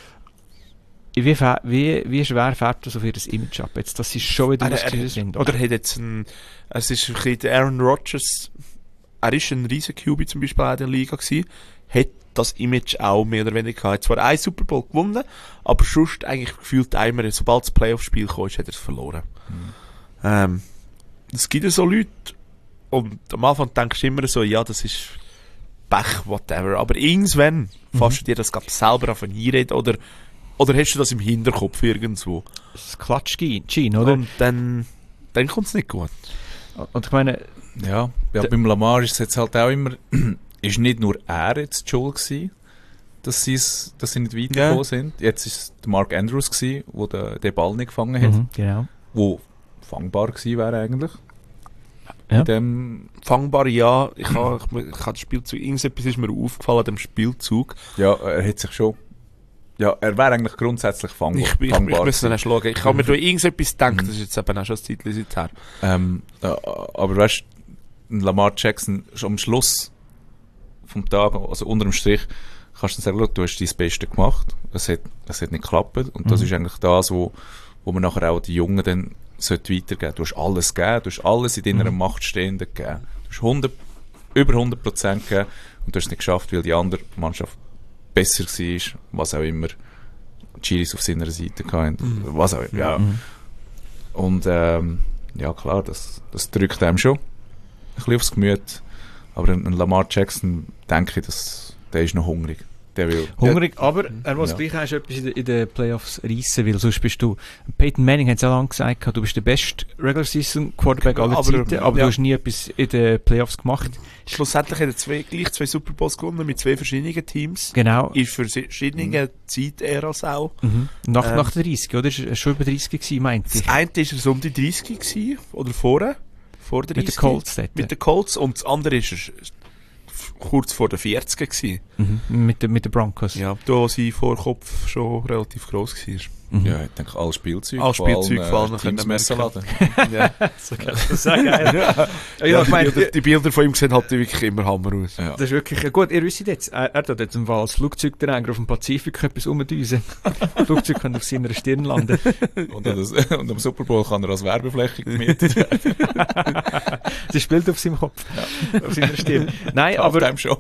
Wie, fa- wie, wie schwer färbt das auf ihr Image ab, jetzt, dass sie schon wieder Er, ausgeschieden er, sind? oder Oder? hat jetzt ein, es ist ein bisschen der Aaron Rodgers, er ist ein riesen Q B zum Beispiel auch in der Liga gewesen, hat das Image auch mehr oder weniger gehabt. Hat zwar ein Super Bowl gewonnen, aber sonst eigentlich gefühlt einmal, sobald das Playoff-Spiel kam, hat er es verloren. Ähm, es gibt ja so Leute, und am Anfang denkst du immer so, ja, das ist Pech, whatever, aber irgendwann fasst du dir das gerade selber auf einreden oder, Oder hast du das im Hinterkopf irgendwo? Das Klatsch-Gene, oder? Und dann, dann kommt es nicht gut. Und ich meine... Ja, ja beim Lamar ist es jetzt halt auch immer, ist nicht nur er jetzt schuld gewesen, dass, dass sie nicht weitergekommen Ja. sind. Jetzt ist es der Mark Andrews gewesen, der den, den Ball nicht gefangen hat, Mhm, genau. wo fangbar gewesen wäre eigentlich. Ja. In dem, Fangbar, ja. Ich habe ich, ich hab das Spielzug, irgendetwas ist mir aufgefallen an dem Spielzug. ja, er hat sich schon, ja, er wäre eigentlich grundsätzlich fangbar. Ich, ich, ich, fangbar ich müsste dann gewesen. schauen. Ich habe mir da irgendetwas gedacht, das ist jetzt eben auch schon ein Zeitchen seither. Ähm, äh, aber weißt du, Lamar Jackson ist am Schluss vom Tag, also unter dem Strich, kannst du dann sagen, du hast dein Beste gemacht, es hat, es hat nicht geklappt und das Mhm. ist eigentlich das, wo, wo man nachher auch die Jungen dann sollte weitergeben. Du hast alles gegeben, du hast alles in deiner Mhm. Macht Stehende gegeben. Du hast hundert, über hundert Prozent gegeben und du hast es nicht geschafft, weil die andere Mannschaft besser war, was auch immer die Chiris auf seiner Seite hatten, was auch immer, ja. Mhm. Und ähm, ja klar, das, das drückt einem schon ein bisschen aufs Gemüt. Aber ein, ein Lamar Jackson, denke ich, dass, der ist noch hungrig. Der will. Hungrig, aber er muss Ja. gleich erst etwas in den in den Playoffs reissen, weil sonst bist du... Peyton Manning hat es auch lange gesagt, du bist der beste Regular Season Quarterback aller Aber- Zeiten, aber ja. du hast nie etwas in den Playoffs gemacht. Schlussendlich hat er zwei, gleich zwei Super Bowls gewonnen mit zwei verschiedenen Teams. Genau. In verschiedenen Zeitäras auch. Mhm. Nach, Ähm. nach der dreißig, oder? Ist er schon über dreißig gewesen, meinte Das ich. eine war er so um die dreißig gewesen, oder vorher. Vor der Mit den Colts dort. Mit den Colts. Und das andere ist er f- kurz vor den vierzig gewesen. Mhm. Mit, den- mit den Broncos. Ja, da wo sein Vorkopf schon relativ gross war. Mhm. Ja, ich denke, alle Spielzeuge. Alle von Spielzeuge allen, von allen äh, können Teams wir messen lassen. ja. So kann ich das sagen. ja, ja, ja, ich die, meine, Bilder, die Bilder von ihm sehen halt wirklich immer Hammer aus. Ja. das ist wirklich, gut, ihr wisst jetzt, er, er hat jetzt im Fall als Flugzeugträger auf dem Pazifik etwas umdüsen. Das Flugzeug kann auf seiner Stirn landen. Und, das, und am Super Bowl kann er als Werbefläche gemietet werden. Das spielt auf seinem Kopf. Auf seiner Stirn. Nein, aber Halftime Show.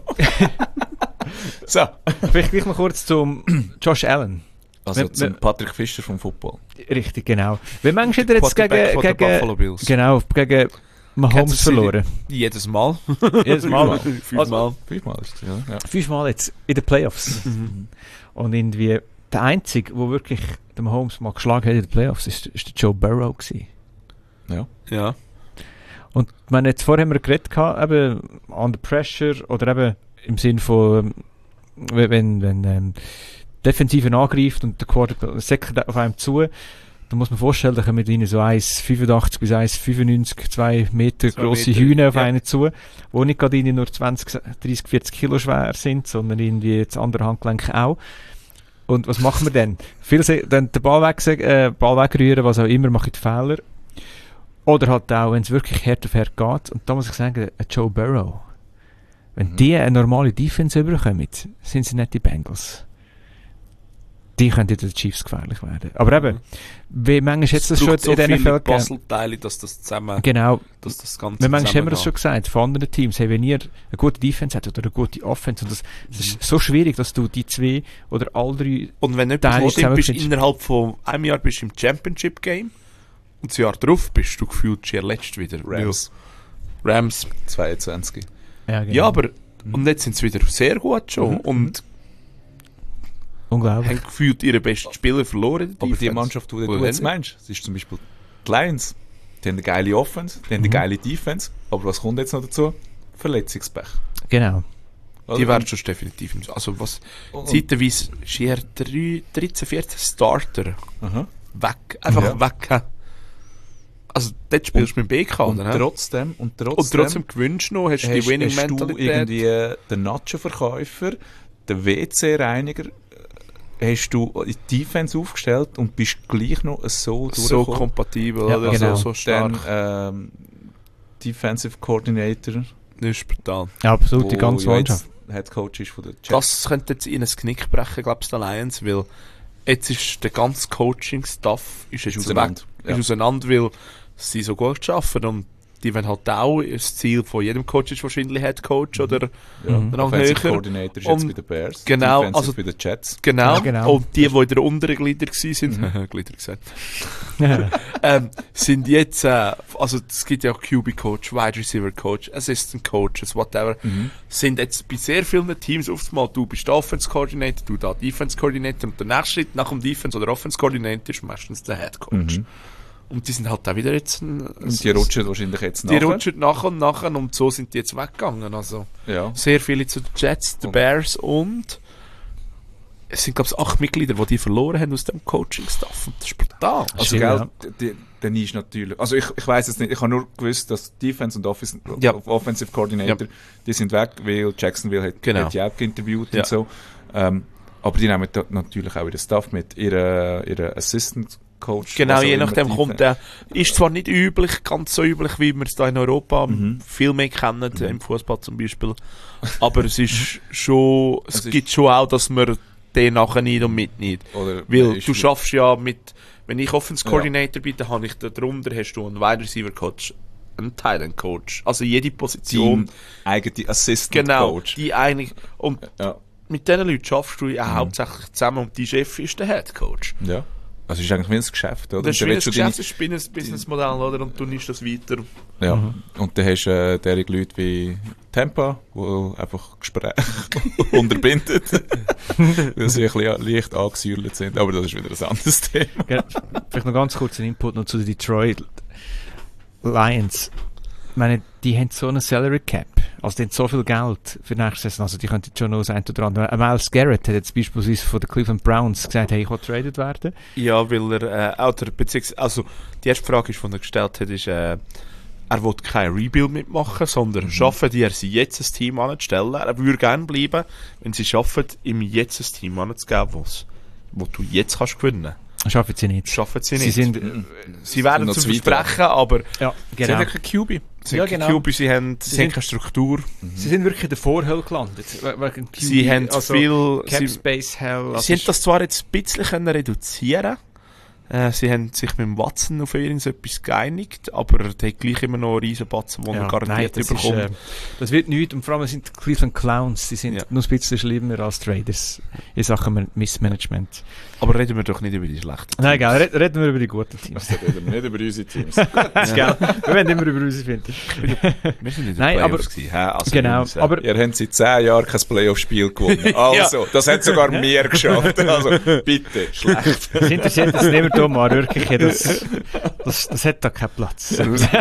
So. vielleicht gleich mal kurz zum Josh Allen. Also Wenn- zum wenn- Patrick Fischer vom Football. Richtig, genau. Wie manchmal hat er jetzt Quarterback gegen, von den gegen, Buffalo Bills. genau, gegen Mahomes Kansas City. verloren. Jedes Mal. Jedes Mal. Fünfmal. Fünfmal ist es, ja. ja. Fünfmal jetzt in den Playoffs. Und irgendwie der Einzige, der wirklich den Mahomes mal geschlagen hat in den Playoffs, ist, ist der Joe Burrow gewesen. Ja. Ja. Und ich meine, jetzt vorher haben wir geredet, gehabt, eben under pressure oder eben im Sinn von, ähm, wenn, wenn ähm, Defensive angreift und der Quarterback säckert auf einem zu, dann muss man vorstellen, da kommen ihnen so eins Komma fünfundachtzig bis eins Komma fünfundneunzig, zwei Meter Zwei grosse Meter, Hühner auf ja. einen zu, wo nicht gerade ihnen nur zwanzig, dreißig, vierzig Kilo schwer sind, sondern irgendwie jetzt andere Handgelenke auch. Und was machen wir dann? Viele sagen, dann den Ball, weg, äh, Ball wegrühren, was auch immer, machen Fehler. Oder halt auch, wenn es wirklich hart auf hart geht. Und da muss ich sagen, ein Joe Burrow, wenn Mhm. die eine normale Defense überkommen, sind sie nicht die Bengals. Die können den Chiefs gefährlich werden. Aber eben, wie manchmal hat es das schon braucht in diesen Fällen gegeben. Puzzleteile, dass das zusammen, Genau, dass das Ganze wie manchmal haben wir das zusammengeht. schon gesagt, von anderen Teams, hey, wenn ihr eine gute Defense habt oder eine gute Offense, und das, das ist so schwierig, dass du die zwei oder alle drei... Und wenn etwas Teile los ist, bist du zusammenfindest. innerhalb von einem Jahr bist du im Championship-Game und das Jahr drauf bist du gefühlt schon letzt wieder. Rams. Weil Rams. zweiundzwanzig. Ja, genau. Ja, aber und jetzt sind sie wieder sehr gut schon Mhm. und Unglaublich. haben gefühlt ihre besten Spieler verloren. in der Aber die Defense. Mannschaft, die Wo du haben jetzt die? meinst, das ist zum Beispiel die Lions. Die haben eine geile Offense, die haben eine Mhm. geile Defense. Aber was kommt jetzt noch dazu? Verletzungspech. Genau. Die werden schon definitiv. im- Also was Und- zeitweise ist hier drei- dreizehn, vierzehn Starter Aha. weg. Einfach Ja. weg. Also dort spielst du mit dem B K, Und oder? trotzdem, und trotzdem, Und trotzdem gewünscht noch, hast du die hast, hast du Winning-Mentalität. irgendwie äh, den Nacho-Verkäufer, den W C-Reiniger, äh, hast du in die Defense aufgestellt und bist gleich noch so So durchgekommen. kompatibel, Ja, oder? genau. So, so stark. Dann ähm, Defensive Coordinator, Das ist brutal. Ja, absolut, die wo ganze ja Mannschaft. jetzt Head Coach ist von der Jets. Das könnte jetzt in ein Knick brechen, glaube ich, der Lions, weil jetzt ist der ganze Coaching-Stuff ist jetzt Ist weg, auseinander. ist Ja. auseinander, weil sie so gut arbeiten und die wollen halt auch, das Ziel von jedem Coach ist wahrscheinlich Head Coach oder Ja. mhm. Offensive Coordinator ist jetzt Und bei den Bears. genau, Defensive also- bei den Jets. Genau. Ja, genau. Und die, die in der unteren Glieder gewesen sind, Mhm. Glieder gesagt, ähm, sind jetzt, äh, also es gibt ja auch Q B-Coach, Wide Receiver-Coach, Assistant-Coaches, whatever, Mhm. sind jetzt bei sehr vielen Teams oftmals, du bist der Offense-Coordinator, du da Defense-Coordinator und der nächste Schritt nach dem Defense- oder Offense-Coordinator ist meistens der Head-Coach. Mhm. Und die sind halt auch wieder jetzt ein, Und die rutschen wahrscheinlich jetzt die nachher. rutschen nach und nach und so sind die jetzt weggegangen. Also Ja. sehr viele zu den Jets, den Und- Bears und es sind glaube ich acht Mitglieder, die die verloren haben aus dem Coaching-Staff. Und das ist brutal. Also, Stimmt, gell, ja. die, dann ist natürlich, also ich, ich weiss es nicht, ich habe nur gewusst, dass Defense und Office, Ja. Offensive Coordinator, die sind weg, weil Jacksonville hat, Genau. hat die auch interviewt Ja. und so. Ähm, aber die nehmen da natürlich auch wieder Stuff mit, ihre, ihre Assistant Coach. Genau, was auch je immer nachdem die- kommt der, ist zwar nicht üblich, ganz so üblich, wie wir es da in Europa Mhm. viel mehr kennen, im Fußball zum Beispiel, aber es ist schon, es, Es ist- gibt schon auch, dass man den nachher nicht und mitnimmt. Oder Weil ist- du schaffst ja mit, wenn ich Offense Ja. Coordinator bin, dann habe ich da drunter hast du einen Wide Receiver Coach, einen Tight End Coach, also jede Position, dein eigene Assistant genau, Coach. die eigentlich, und Ja. mit diesen Leuten schaffst du ja hauptsächlich zusammen und dein Chef ist der Head Coach. ja. Also es ist eigentlich wie ein Geschäft, oder? Das ist Und wie dann ein willst du deine- Geschäft, das ist ein Businessmodell, oder? Und du nimmst das weiter. Ja, Mhm. und dann hast du äh, derige Leute wie Tampa, die einfach Gespräche unterbinden, weil sie ein bisschen leicht angesäuert sind. Aber das ist wieder ein anderes Thema. Gell, Vielleicht noch ganz kurz einen Input noch zu den Detroit Lions. Ich meine, die haben so einen Salary Cap. Also die haben so viel Geld für nächste Saison. Also die könnten schon noch das eine oder andere. Äh, Myles Garrett hat jetzt beispielsweise von den Cleveland Browns gesagt, hey, ich will traded werden. Ja, weil er, äh, oder, beziehungsweise, also, die erste Frage, die er gestellt hat, ist, äh, er will kein Rebuild mitmachen, sondern schaffen die, er sie jetzt ein Team anzustellen. Er würde gerne bleiben, wenn sie schaffen, ihm jetzt ein Team anzugeben, was, wo du jetzt kannst gewinnen. Schaffen sie nicht. Schaffen sie Sie nicht. sind, Mhm. sie werden noch zu zu weit versprechen, aber ja, Sie genau. haben kein Q B. sie Ja, haben genau. keine Q B, sie haben, sie Sie haben sind- keine Struktur. Sie sind wirklich in der Vorhölle gelandet. we- wegen Q B. Sie haben also viel, Cap sie, Space Hell. Also sie haben das zwar jetzt ein bisschen können reduzieren äh, sie haben sich mit dem Watson auf irgendetwas geeinigt, aber der hat gleich immer noch einen riesen Batzen, den ja, er garantiert nein, das bekommt. Ist, äh, das wird nichts. Und vor allem sind die Cleveland Clowns, die sind Ja. noch ein bisschen schlimmer als Traders in Sachen Missmanagement. Aber reden wir doch nicht über die schlechten. Nein, egal, red, reden wir über die guten Teams. Das reden wir nicht über unsere Teams. Das gell? Wir werden immer über uns finden. Wir sind nicht in Nein, den aber- Playoffs gewesen, hä? Also Genau, wir müssen- aber Ihr habt seit zehn Jahren kein Playoff-Spiel gewonnen. Also, das hat sogar mehr geschafft. Also, bitte, schlecht. das interessiert uns nicht mehr, Thomas, wirklich. Das, das, das hat da keinen Platz.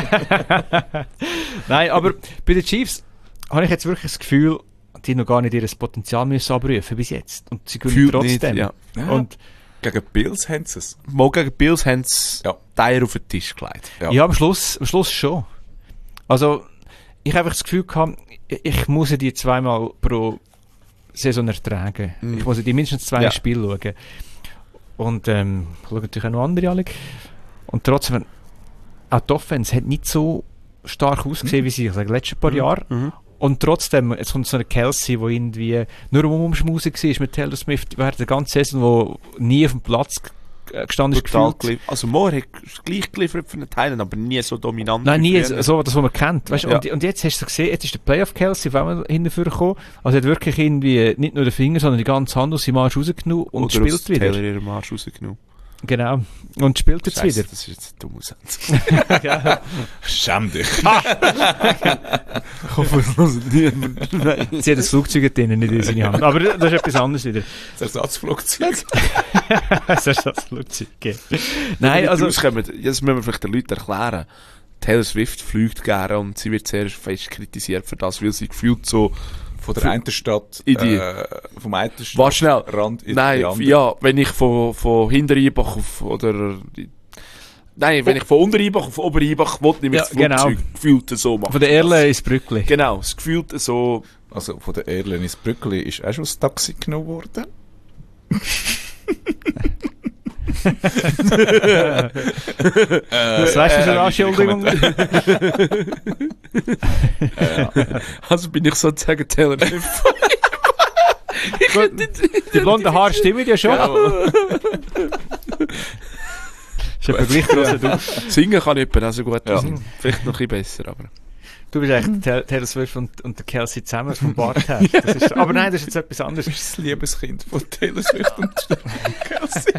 Nein, aber bei den Chiefs habe ich jetzt wirklich das Gefühl, die noch gar nicht ihr Potenzial müssen abrufen bis jetzt. Und sie gewinnen Gefühlt trotzdem. nicht, ja. Ja. Und Gegen Bills haben sie es. Mal gegen Bills haben sie Ja. die Eier auf den Tisch gelegt. Ja. ja, am Schluss, am Schluss schon. Also, ich habe einfach das Gefühl gehabt, ich, ich muss ja die zweimal pro Saison ertragen. Mhm. Ich muss ja die mindestens zwei Ja. Spiele schauen. Und ähm, ich schaue natürlich auch noch andere alle. Und trotzdem, auch die Offense hat nicht so stark ausgesehen, wie sie in den letzten paar Jahren. Mhm. Und trotzdem, jetzt kommt so eine Kelsey, die irgendwie nur um umschmusen war mit Taylor Swift während der ganzen Saison, wo nie auf dem Platz g- gestanden ist. Total gefühlt. geliefert. Also Moore hat gleich geliefert für den Teilen, aber nie so dominant. Nein, wie nie früher. so, das, was man kennt. Weißt, Ja. und, und jetzt hast du gesehen, jetzt ist der Playoff Kelsey auf einmal hinterher gekommen. Also er hat wirklich irgendwie nicht nur den Finger, sondern die ganze Hand aus seinem Arsch rausgenommen und Oder spielt aus wieder. Taylor ihrem Arsch rausgenommen. Genau. Und spielt jetzt Scheisse, wieder. das ist jetzt ein dummer Satz. Schäm dich. Sie hat das Flugzeug drin, nicht in seine Hand. Aber das ist etwas anderes wieder. Das Ersatzflugzeug. Das ist das Flugzeug. Okay. Nein, also... Rauskommen, das müssen wir vielleicht den Leuten erklären. Taylor Swift fliegt gerne und sie wird sehr fest kritisiert für das, weil sie gefühlt so... Von der einen Stadt, In die- äh, vom einen Warte schnell. Rand in Nein, die andere. ja, wenn ich von, von Hinter-Eibach auf... Oder... Nein, wenn ich von Unter-Eibach auf Ober-Eibach will, nehme ich Ja, das Flugzeug genau. gefühlt so machen. Von der Erle ins Brückli. Genau, das gefühlt so... Also von der Erlen ins Brückli ist auch schon das Taxi genommen worden. Was weißt du für eine Anschuldigung? Also bin ich sozusagen Taylor Swift. Die blonden Haare stimmen ja schon. Ist ist etwa gleich groß wie du. Singen kann ich etwa auch so gut. Ja. Singen. Vielleicht noch ein bisschen besser, aber... Du bist eigentlich Taylor Taylor Swift und, und der Kelsey zusammen vom Bart her. Das ist, aber nein, das ist jetzt etwas anderes. Das ist das Liebeskind von Taylor Swift und Kelsey.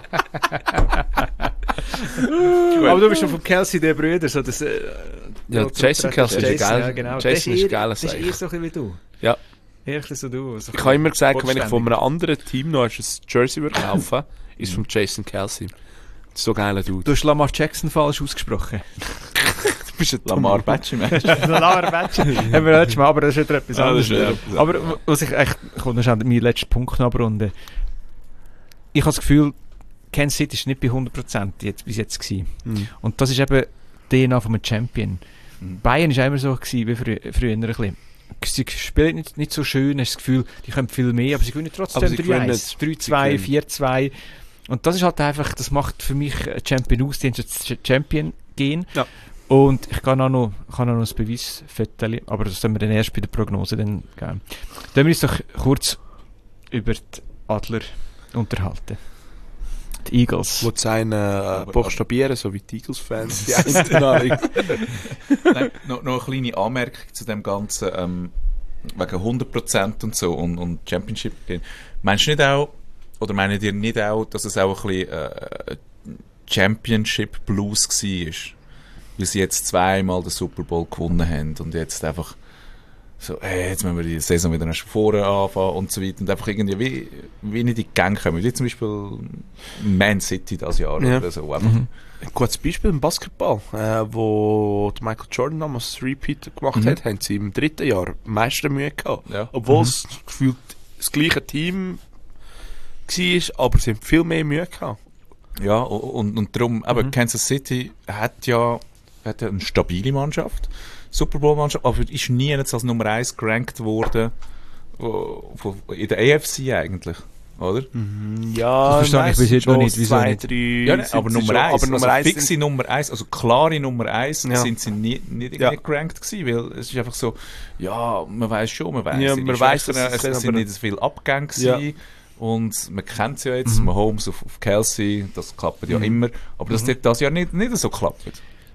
Aber du bist schon vom Kelsey der Brüder. So das, äh, Ja, Jason Kelsey ist Jason, geil. ja, genau. Jason Das ist eher- geil. Das ist eher so ein bisschen wie du. Ja. Eher ein bisschen so du. So Ich habe immer gesagt, wenn ich bodenständig. von einem anderen Team noch ein Jersey würde kaufen, ist es von Jason Kelsey. So geiler Dude. Du hast Lamar Jackson falsch ausgesprochen. Du bist ein Lamar Batchy-Mensch. Lamar Jackson. Haben wir letztes Mal, aber das ist wieder etwas Ah, das anderes. ist wieder etwas Aber was ich echt, ich komme noch meinen letzten Punkt noch abrunden. Ich habe das Gefühl, Kansas City ist nicht bei hundert Prozent jetzt, bis jetzt gewesen. Mhm. Und das ist eben die D N A von einem Champion. Mhm. Bayern war immer so gewesen, wie frü früher ein bisschen. Sie spielen nicht, nicht so schön, hast das Gefühl, die können viel mehr, aber sie gewinnen Aber trotzdem sie drei gewinnen- eins, drei sie zwei, gewinnen. vier zwei. Und das ist halt einfach, das macht für mich ein Champion aus, die haben schon Champion gehen. Ja. Und ich kann auch noch, kann auch noch ein Beweisfoto, aber das sollen wir dann erst bei der Prognose dann geben. Dann wir uns doch kurz über die Adler unterhalten. Die Eagles. Wo sie einen äh, buchstabieren, so wie die Eagles-Fans. Die einen Nein, noch, noch eine kleine Anmerkung zu dem Ganzen, ähm, wegen hundert Prozent und so und, und Championship. Meinst du nicht auch, oder meinen ihr nicht auch, dass es auch ein bisschen äh, Championship Blues war? Weil sie jetzt zweimal den Super Bowl gewonnen haben und jetzt einfach so, hey, jetzt müssen wir die Saison wieder erst von vorne anfangen und so weiter und einfach irgendwie wie, wie nicht in die Gänge kommen. Wie zum Beispiel Man City das Jahr Ja. oder so. Einfach. Mhm. Ein gutes Beispiel im Basketball, äh, wo der Michael Jordan damals das Repeat gemacht Mhm. hat, haben sie im dritten Jahr am meisten Mühe gehabt. Ja. Obwohl Mhm. es gefühlt das gleiche Team war, aber sie haben viel mehr Mühe gehabt. Ja, und, und darum, aber Mhm. Kansas City hat ja, hat ja eine stabile Mannschaft, Super Bowl-Mannschaft, aber ist nie jetzt als Nummer eins gerankt worden wo- wo- in der A F C eigentlich, oder? Ja, Das verstehe ich bis jetzt noch nicht, wieso zwei, nicht? drei, Ja, ne, sind aber sie Nummer schon, eins, aber Nummer also eins fixe sind- Nummer eins, also klare Nummer eins Ja. sind sie nicht, nicht irgendwie Ja. gerankt gewesen, weil es ist einfach so, ja, man weiß schon, man weiß, Ja, sie man die weiss, Schwächen, dass sie es, es es sind aber- nicht so viele Abgänge Ja. gewesen. Und man kennt es ja jetzt, Mhm. Mahomes auf, auf Kelsey, das klappt ja Mhm. immer, aber das Mhm. dort das ja nicht, nicht so klappt.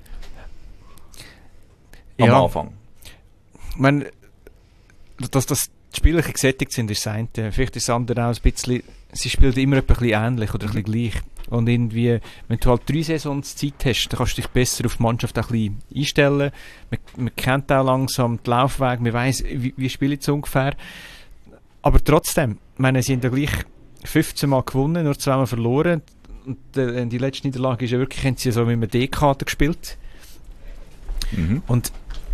Am Ja. Anfang. Ich meine, dass das die Spieler gesättigt sind, ist das eine. Vielleicht ist das andere auch ein bisschen, sie spielen immer ein bisschen ähnlich oder ein bisschen gleich. Und irgendwie, wenn du halt drei Saisons Zeit hast, dann kannst du dich besser auf die Mannschaft auch ein bisschen einstellen. Man, man kennt auch langsam den Laufweg, man weiss, wie, wie spielt es ungefähr. Aber trotzdem, ich meine, sie haben ja gleich fünfzehn Mal gewonnen, nur zweimal verloren. Und äh, die letzte Niederlage ist ja wirklich, haben sie so mit einem D-Kader gespielt. Mhm. Und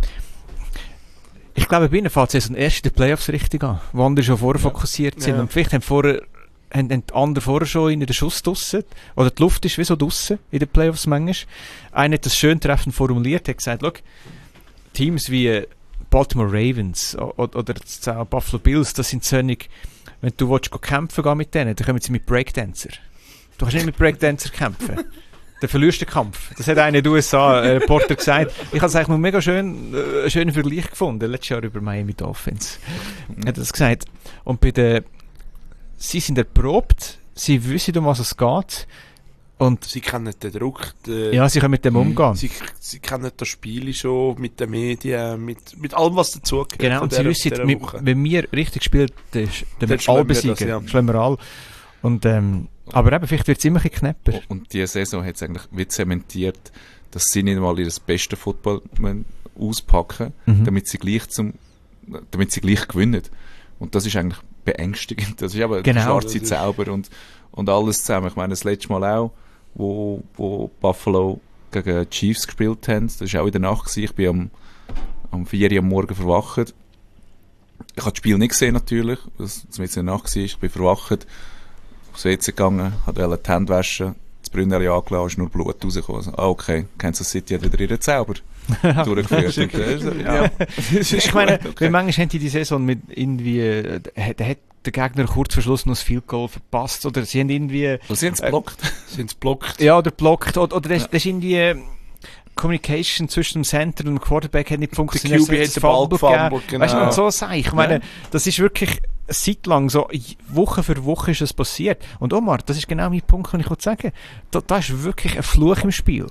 ich glaube, bei ihnen fängt es erst in den Playoffs richtig an, wo andere schon vorher Ja. fokussiert sind. Ja. Und vielleicht haben, vorher, haben, haben die anderen vorher schon in den Schuss draussen, oder die Luft ist wie so draussen in den Playoffs manchmal. Einer hat das schön treffend formuliert, hat gesagt, schau, Teams wie Baltimore Ravens oder, oder jetzt auch Buffalo Bills, das sind solche, wenn du willst, go kämpfen gehen mit denen, dann kommen sie mit Breakdancer. Du kannst nicht mit Breakdancer kämpfen. Dann verlierst du den Kampf. Das hat einer in den U S A, ein Reporter, gesagt. Ich habe es eigentlich noch mega schön, äh, einen schönen Vergleich gefunden, letztes Jahr über Miami Dolphins. Er hat das gesagt. Und bei den, sie sind erprobt, sie wissen, um was es geht. Und Sie kennen den Druck, den, ja, sie können mit dem umgehen. sie, sie kennen das Spiel schon mit den Medien, mit, mit allem, was dazugehört. Genau, von und sie dieser- wissen, dieser mit, Woche. wenn wir richtig spielen, dann, dann Dann werden schlagen alle wir das, besiegen. ja. Schlagen wir alle. Und, ähm, aber eben, vielleicht wird es immer ein bisschen knapper. Und diese Saison hat es eigentlich wie zementiert, dass sie nicht mal ihr bestes Football auspacken, Mhm. damit sie gleich zum, damit sie gleich gewinnen. Und das ist eigentlich beängstigend. Das ist aber Genau. der schwarze Das ist- Zauber und, und alles zusammen. Ich meine, das letzte Mal auch, wo, wo Buffalo gegen die Chiefs gespielt haben, das war auch in der Nacht gewesen. Ich bin am, am vier Uhr am Morgen verwacht. Ich habe das Spiel nicht gesehen, natürlich, weil es es jetzt in der Nacht war. Ich bin verwacht, aufs W C gegangen, habe die Hände waschen, das Brünneli angelassen, ist nur Blut rausgekommen. Also, ah, okay, Kansas City hat wieder ihren Zauber durchgeführt. Und, äh, ja. Ich meine, weil manchmal haben die die Saison mit irgendwie, äh, da hat der Gegner kurz vor Schluss noch das Field Goal verpasst, oder sie haben irgendwie, Was sind sie blockt? Sind sie blockt? ja, oder blockt, oder, oder das, das ist irgendwie, äh, Communication zwischen dem Center und dem Quarterback hat nicht funktioniert. Q B es hat hat den Ball Fumble gefumbled, gegeben. Weißt du, genau. und so sage ich. Ich meine, Ja. das ist wirklich, Zeit lang, so Woche für Woche ist es passiert. Und Omar, das ist genau mein Punkt, den ich sagen wollte. Da, da ist wirklich ein Fluch im Spiel.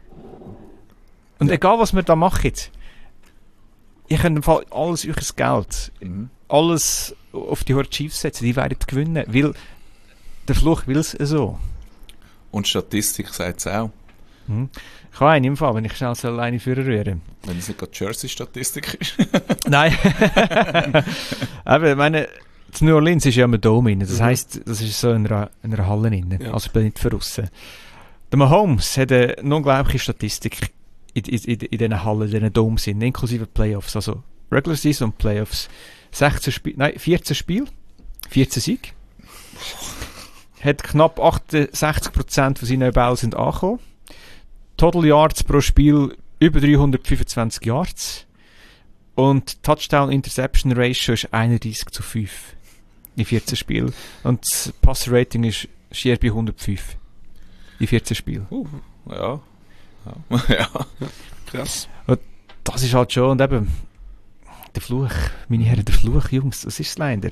Und ja. egal, was wir da machen, ich kann im Fall alles euch Geld, mhm. alles auf die Chiefs setzen, die werden gewinnen, weil der Fluch will es so. Und Statistik sagt es auch. Mhm. Ich habe einen im Fall, wenn ich schnell so alleine führen rühre. Wenn es nicht gerade Jersey-Statistik ist. Nein. Aber ich meine, in New Orleans ist ja ein Dome rein. Das heisst, das ist so in einer, in einer Halle rein. Ja. Also ich bin nicht verrissen. Der Mahomes hat eine unglaubliche Statistik in, in, in, in diesen Hallen, in diesen Domes, inklusive Playoffs. Also Regular Season und Playoffs. sechzehn Spiel, nein, vierzehn Spiele, vierzehn Sieg. Hat knapp achtundsechzig Prozent von seinen Bällen sind angekommen. Total Yards pro Spiel über dreihundertfünfundzwanzig Yards. Und Touchdown-Interception-Ratio ist einunddreißig zu fünf in vierzehn Spielen. Und das Pass-Rating ist schier bei hundertfünf in vierzehn Spielen. Uh, ja. Ja. ja. Krass. Und das ist halt schon, und eben, der Fluch, meine Herren, der Fluch, Jungs, das ist es leider.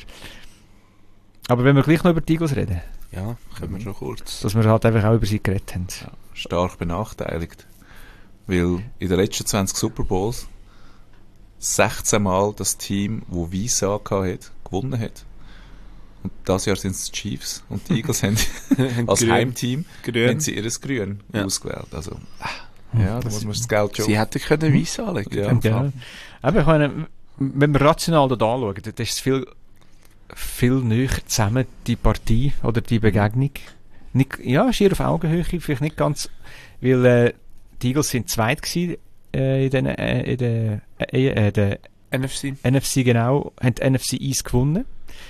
Aber wenn wir gleich noch über die Eagles reden. Ja, können wir schon kurz. Dass wir halt einfach auch über sie geredet haben. Ja, stark benachteiligt. Weil in den letzten zwanzig Super Bowls sechzehn Mal das Team, das Visa hat, gewonnen hat. Und dieses Jahr sind es die Chiefs und die Eagles haben als Grün. Heimteam Grün. haben sie ihres Grün ja. ausgewählt. Also, hm, ja, da muss man das Geld schon... Sie hätten können Visa anlegen können. Ja, ja. Aber ich meine, wenn wir rational dort anschauen, dann ist es viel, viel näher zusammen, die Partie oder die Begegnung. Nicht, ja, schier auf Augenhöhe, vielleicht nicht ganz, weil äh, die Eagles sind zweit gewesen, äh, in, den, äh, in der äh, äh, der N F C. N F C, genau, haben die N F C East gewonnen.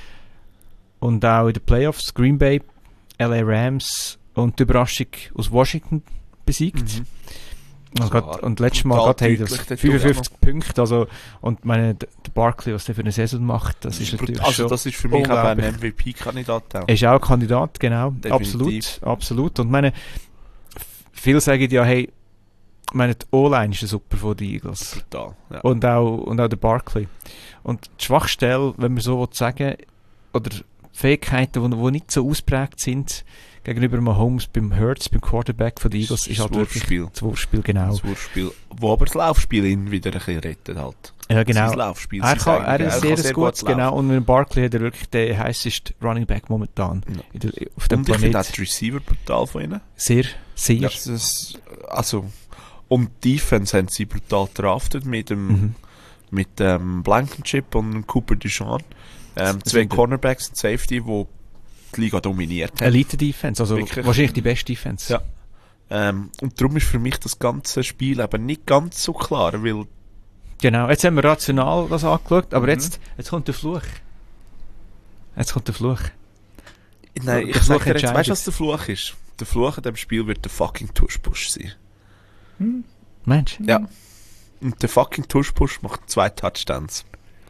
Und auch in den Playoffs Green Bay, L A Rams und die Überraschung aus Washington besiegt. Mhm. Und, grad, und letztes Mal gerade haben das fünfundfünfzig Punkte. Also, und meine, der Barkley, was der für eine Saison macht, das ist natürlich also schon das ist für mich auch ein M V P-Kandidat. Er ist auch ein Kandidat, genau. Definitiv. Absolut, absolut. Und meine, viele sagen ja, hey, meine, die O-Line ist super von den Eagles. Total, ja. Und auch, und auch der Barkley. Und die Schwachstelle, wenn man so sagen oder Fähigkeiten, die, die nicht so ausprägt sind, gegenüber Mahomes beim Hurts, beim Quarterback von den Eagles, ist halt wirklich das Wurfspiel, genau. Das Wurfspiel, wo aber das Laufspiel ihn wieder ein bisschen rettet halt. Ja, genau. Das Laufspiel. Er, kann, er ist sehr, sehr gut, gut genau. Und mit Barkley hat er wirklich den heissesten Running Back momentan. Ja. In der, auf dem und Planet. Ich finde auch die Receiver brutal von ihnen. Sehr, sehr. Ja, das ist, also, und die Defense haben sie brutal draftet mit dem, mhm. mit dem Blankenship und Cooper Duchamp. Ähm, zwei Cornerbacks und Safety, die die Liga dominiert haben. Elite-Defense, also wirklich. Wahrscheinlich die beste Defense. Ja. Ähm, und darum ist für mich das ganze Spiel eben nicht ganz so klar, weil... Genau, jetzt haben wir rational das angeschaut, aber mhm. jetzt, jetzt kommt der Fluch. Jetzt kommt der Fluch. Nein, der ich Fluch sage dir jetzt, weißt du, was der Fluch ist? Der Fluch in diesem Spiel wird der fucking Tush-Push sein. Hm. Mensch. Ja. Und der fucking Tush-Push macht zwei Touchdowns.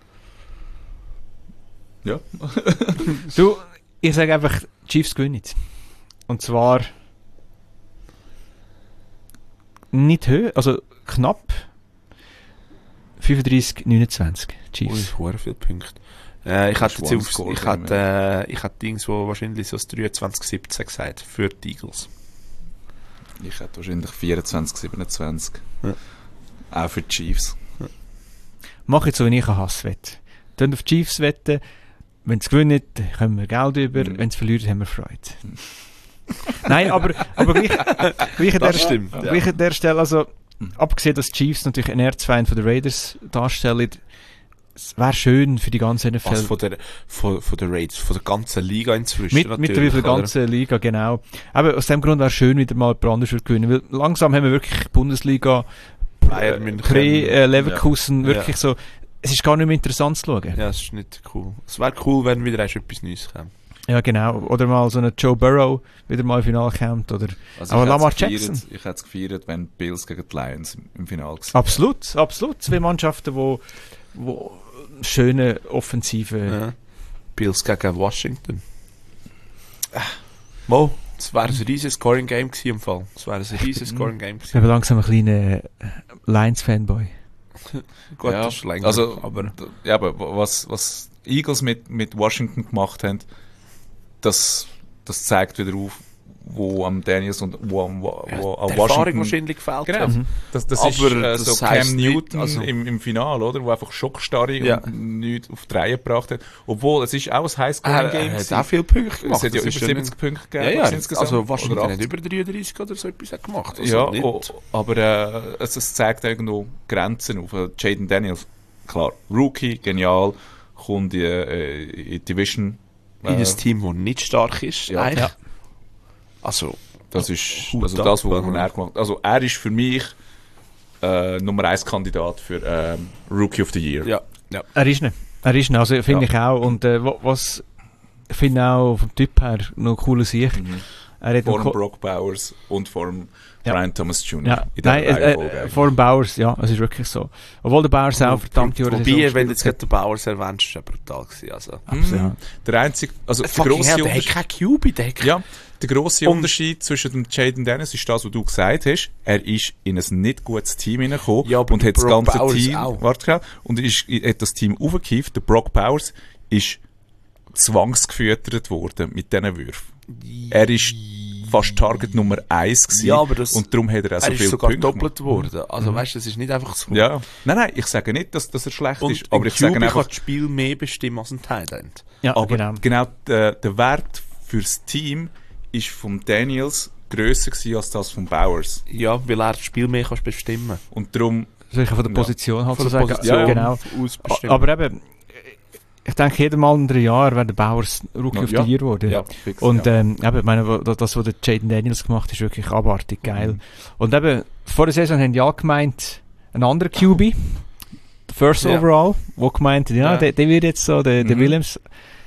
Ja. Du, ich sage einfach, Chiefs gewinnen. Und zwar nicht hoch, also knapp fünfunddreißig neunundzwanzig. Chiefs. Ui, viele Punkte. Äh, ich hatte jetzt auf, ich hatte, äh, ich hatte irgendwo wahrscheinlich so das dreiundzwanzig siebzehn gesagt für die Eagles. Ich hätte wahrscheinlich vierundzwanzig siebenundzwanzig. Ja. Auch für die Chiefs. Ja. Mach jetzt so, wie ich einen Hass wette. Dann auf die Chiefs wetten. Wenn sie gewinnen, können wir Geld über. Mhm. Wenn sie verlieren, haben wir Freude. Mhm. Nein, aber, aber gleich, gleich, an der, stimmt, ja. gleich an der Stelle, also, abgesehen, dass die Chiefs natürlich ein Erzfeind von den Raiders darstellen, es wäre schön für die ganze N F L. Was, von der, von, von der Raiders, von der ganzen Liga inzwischen. Mit, mittlerweile von der ganzen Liga, genau. Aber aus dem Grund wäre es schön, wieder mal jemand anderes zu gewinnen, weil langsam haben wir wirklich Bundesliga, Bayern München, Pre-Leverkusen, äh, wirklich ja. so, es ist gar nicht mehr interessant zu schauen. Ja, es ist nicht cool. Es wäre cool, wenn wieder etwas Neues käme. Ja, genau. Oder mal so ein Joe Burrow wieder mal im Finale kommt. Oder also aber Lamar gefeiert, Jackson. Ich hätte es gefeiert, wenn die Bills gegen die Lions im Finale waren. Absolut, absolut. Zwei Mannschaften, wo, wo schöne Offensive... Ja. Bills gegen Washington. Äh. Mo, das wäre ein riesiges Scoring-Game gewesen im Fall. Das wäre ein riesiges Scoring-Game gewesen. Ich bin langsam ein kleiner Lions-Fanboy. Gut, ja, das ist länger, also, aber... Ja, aber was, was Eagles mit, mit Washington gemacht haben, das, das zeigt wieder auf, wo am Daniels und wo am, wo, Ja, wo am die Washington... Erfahrung wahrscheinlich gefällt Genau. hat. Das, das Aber ist äh, das so heisst Cam nicht, Newton also- im, im Finale, oder? Wo einfach Schockstarre Ja. und nichts auf die Reihe gebracht hat. Obwohl, es ist auch ein Er, Highscoring-Game. er hat auch viele Punkte gemacht. Es hat ja das über ist siebzig Punkte gegeben. Ja, ja, insgesamt. also Oder Washington hat achtzig. über dreiunddreißig oder so etwas hat gemacht. Also Ja, nicht. oh, aber äh, es, es zeigt irgendwo Grenzen auf. Äh, Jaden Daniels, klar, Rookie, genial, kommt in, äh, in die Division. In Äh, ein Team, das nicht stark ist. Ja. eigentlich. Ja. Also, das ist Hut also ab, das, was oder? er gemacht hat. Also er ist für mich äh, Nummer eins Kandidat für ähm, Rookie of the Year. ja. ja. Er ist nicht. Er ist nicht, also finde Ja. ich auch. Und äh, wa- was ich finde auch vom Typ her noch cool Sicht. Mhm. Er hat Vor noch dem co- Brock Bowers und vor dem Ja. Brian Thomas Junior Ja, in dieser nein, äh, Reihenfolge äh, eigentlich. vor dem Bowers, ja, es ist wirklich so. Obwohl der Bowers auch verdammt Jahre Wobei, wenn du jetzt gerade den Bauers erwähnst, ist er brutal gewesen. Also. Mhm. Der einzige, also der Fucking grosse hell, der hat Unterschied, keinen Q B, der hat ja, der grosse Und- Unterschied zwischen dem Jaden Dennis ist das, was du gesagt hast. Er ist in ein nicht gutes Team hineingekommen Ja, aber und der hat das Brock ganze Bowers Team, auch. warte gerade, und ist, hat das Team aufgekauft. Der Brock Bowers ist zwangsgefüttert worden mit diesen Würfen. Er ist fast Target Nummer eins gewesen. Ja, aber das- und darum hat er auch so er ist viele sogar Punkte doppelt gemacht. geworden. Also weißt du, das ist nicht einfach so. Ja. Nein, nein, ich sage nicht, dass, dass er schlecht Und ist, aber ich Q B sage einfach, kann das Spiel mehr bestimmen als ein Tight End. Ja, aber genau. genau, der, der Wert fürs Team ist vom Daniels grösser gewesen als das von Bowers. Ja, weil er das Spiel mehr kannst bestimmen. Und darum, Sicher von der Ja. Position halt Von zu der sagen. Position Ja, genau. aus bestimmen. Aber eben, ich denke, jedem anderen Jahr wäre der Bowers Rookie of Ja. the Year geworden. ja, fix, Und ja. ähm, eben, ich meine, wo- das, was der Jaden Daniels gemacht hat, ist wirklich abartig geil. Mhm. Und eben, vor der Saison haben die alle gemeint, ein anderer Q B, der First Ja. Overall, wo gemeint hat, ja, Ja. Der, der wird jetzt so, der, der Mhm. Williams,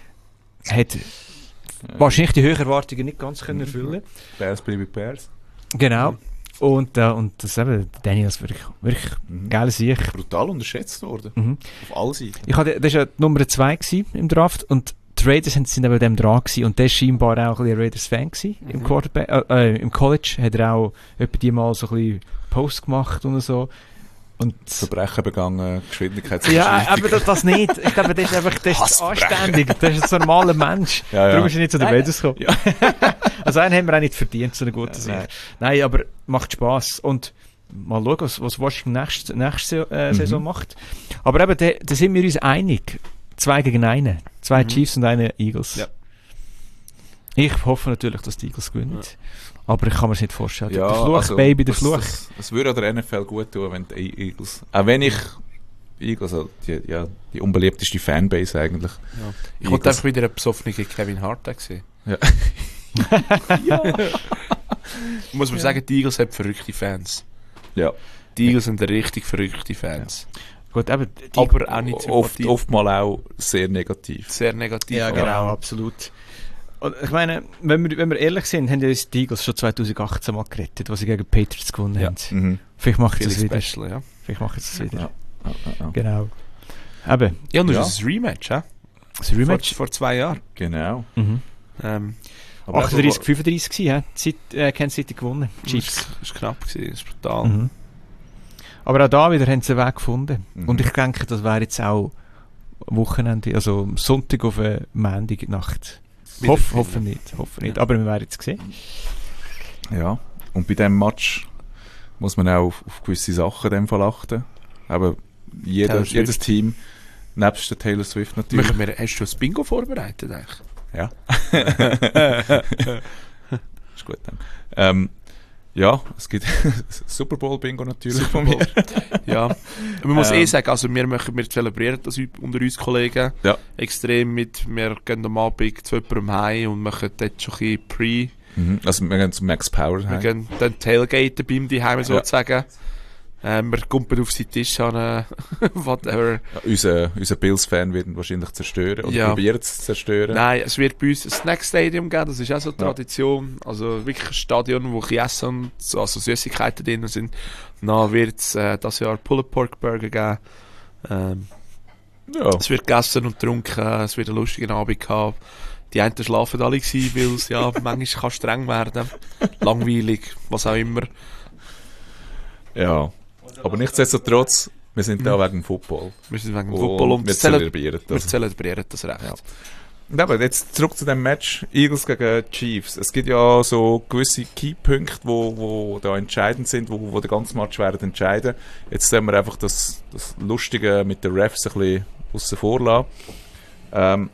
hat wahrscheinlich die höheren Erwartungen nicht ganz können erfüllen. Bears bleiben Bears. Genau. Und, äh, und das eben, Daniels wirklich, wirklich Mhm. geil Sicht. Brutal unterschätzt worden. Mhm. Auf allen Seiten. Ich hatte, das war ja die Nummer zwei im Draft und die Raiders sind sind eben dem dran gewesen und der war scheinbar auch ein bisschen ein Raiders-Fan gewesen im, Mhm. Quarterback, äh, äh, im College hat er auch etwa die mal so ein bisschen Post gemacht und so. Und Verbrechen begangen, Geschwindigkeit. ja, aber das, das nicht. Ich glaube, das ist einfach das ist Hassverbrechen. anständig. Das ist ein normaler Mensch. Ja, ja. Darum ist er nicht zu den Nein. Raiders gekommen. Also einen haben wir auch nicht verdient, so eine gute Ja, Sicht. nein. Nein, aber macht Spass. Und mal schauen, was, was Washington nächste, nächste äh, Mhm. Saison macht. Aber eben, da, da sind wir uns einig. Zwei gegen einen. Zwei Mhm. Chiefs und eine Eagles. Ja. Ich hoffe natürlich, dass die Eagles gewinnen. Aber ich kann mir es nicht vorstellen. Ja, der Fluch, also, Baby, der das, Fluch. Das, das würde an der N F L gut tun, wenn die Eagles, auch wenn ich Eagles, also die, ja, die unbeliebteste Fanbase eigentlich. Ja. Ich Eagles. wollte einfach wieder einen besoffenen Kevin Hart sehen. Ja. Muss man sagen, die Eagles haben verrückte Fans. Ja. Die Eagles sind richtig verrückte Fans. Gut, eben, die, Aber auch nicht Oft, Sympathie. oftmal auch sehr negativ. Sehr negativ. Ja, genau, absolut. Und ich meine, wenn wir, wenn wir ehrlich sind, haben ja uns die Eagles schon zwanzig achtzehn mal gerettet, was sie gegen die Patriots gewonnen Ja. haben. Mhm. Vielleicht machen sie Viele es wieder. Special, ja. Vielleicht machen sie es wieder. Ja. Ja, ja, ja. Genau. Eben, Ja, und das Ja. ist ein Rematch, hä? das Vor, Rematch. vor zwei Jahren. Genau. Mhm. Ähm, Aber achtunddreißig fünfunddreißig gewesen, he? Zeit, äh, Kansas City gewonnen. Chiefs. Das ist knapp gewesen, das ist brutal. Mhm. Aber auch da wieder haben sie einen Weg gefunden. Mhm. Und ich denke, das wäre jetzt auch Wochenende, also am Sonntag auf eine Montagnacht. Wieder Hoff, finden. hoffen nicht, hoffen nicht. Ja. Aber wir werden jetzt sehen. Ja, und bei diesem Match muss man auch auf, auf gewisse Sachen in dem Fall achten. Aber jeder, Taylor Swift. jedes Team, nebst der Taylor Swift natürlich. Machen wir, hast du ein Bingo vorbereitet eigentlich? Ja. Ist gut dann. Ähm, ja, es gibt Super Bowl Bingo natürlich von mir. Ja. Man muss Ähm. eh sagen, also wir, machen, wir zelebrieren das unter uns Kollegen Ja. extrem mit, wir gehen am Abend zu jemandem heim und machen dort schon ein bisschen Pre, Mhm. Also wir gehen zu Max Power wir heim. gehen dann Tailgaten bei ihm daheim sozusagen. Ähm, wir kumpeln auf seinen Tisch an, äh, whatever. Ja, unser, unser Bills-Fan wird ihn wahrscheinlich zerstören oder Ja. probieren es zu zerstören. Nein, es wird bei uns ein Snack Stadium geben, das ist auch so eine Tradition. Also wirklich ein Stadion, wo ein bisschen Essen und so, also Süßigkeiten drin sind. Dann wird es äh, das Jahr Pulled Pork Burger geben. Ähm, Ja. es wird gegessen und getrunken, es wird einen lustigen Abend haben. Die einen schlafen alle gewesen, weil es ja manchmal kann streng werden. Langweilig, was auch immer. Ja. Aber nichtsdestotrotz, Wir sind da wegen dem Football. Wir sind wegen dem Und Football und wir zele- zelebrieren wir das. zelebrieren das recht. Ja. Und aber jetzt zurück zu dem Match Eagles gegen Chiefs. Es gibt ja so gewisse Keypunkte, wo, wo da entscheidend sind, wo, wo der ganze Match werden entscheiden. Jetzt sehen wir einfach das, das Lustige mit den Refs ein bisschen aussen vor lassen. Ähm,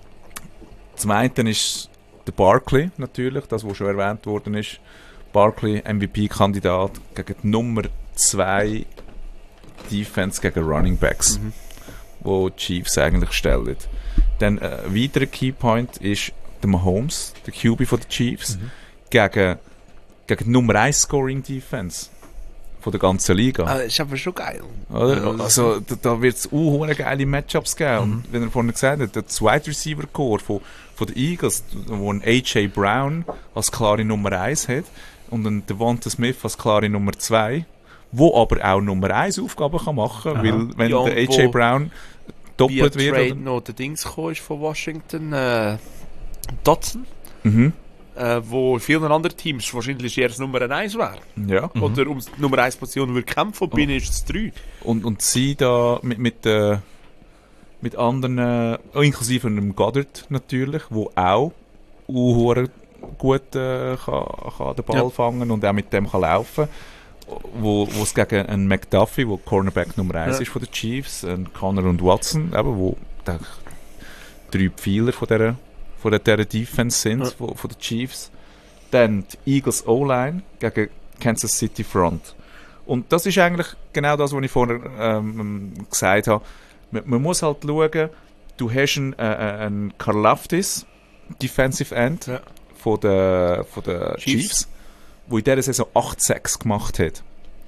zum einen ist der Barkley natürlich, das, was schon erwähnt worden ist. Barkley, M V P-Kandidat gegen die Nummer zwei Defense gegen Running Backs, Mhm. wo die Chiefs eigentlich stellen. Dann äh, ein weiterer Keypoint ist der Mahomes, der Q B von den Chiefs, Mhm. gegen, gegen die Nummer eins Scoring Defense von der ganzen Liga. Ah, das ist aber schon geil. Oder? Ja. Also da, da wird es auch geile Matchups geben. Und wie er vorhin gesagt hat, der Wide Receiver Core von, von den Eagles, wo ein A J Brown als klare Nummer eins hat und ein Devonta Smith als klare Nummer zwei, wo aber auch Nummer eins Aufgaben kann machen kann, weil wenn Ja, der A und J wo Brown Via doppelt wird. Trade Oder? noch der Dings gekommen ist von Washington, äh, Dotson, Mhm. äh, wo vielen anderen Teams wahrscheinlich erst Nummer eins wäre. Ja. Oder um die Nummer eins Position würde kämpfen, bin ich es drei. Und, und sie da mit, mit, äh, mit anderen, äh, inklusive einem Goddard natürlich, wo auch uh, gut äh, kann, kann den Ball Ja. fangen und auch mit dem kann laufen. Wo wo es gegen einen McDuffie, wo Cornerback Nummer eins Ja. ist von den Chiefs, einen Connor und Watson, eben, wo der, drei Pfeiler von dieser, von dieser Defense sind, Ja. von, von den Chiefs. Dann die Eagles O-Line gegen Kansas City Front. Und das ist eigentlich genau das, was ich vorher ähm, gesagt habe. Man, man muss halt schauen, du hast einen, äh, einen Karlaftis, Defensive End, Ja. von den von der Chiefs. Chiefs, wo in dieser Saison acht Sacks gemacht hat.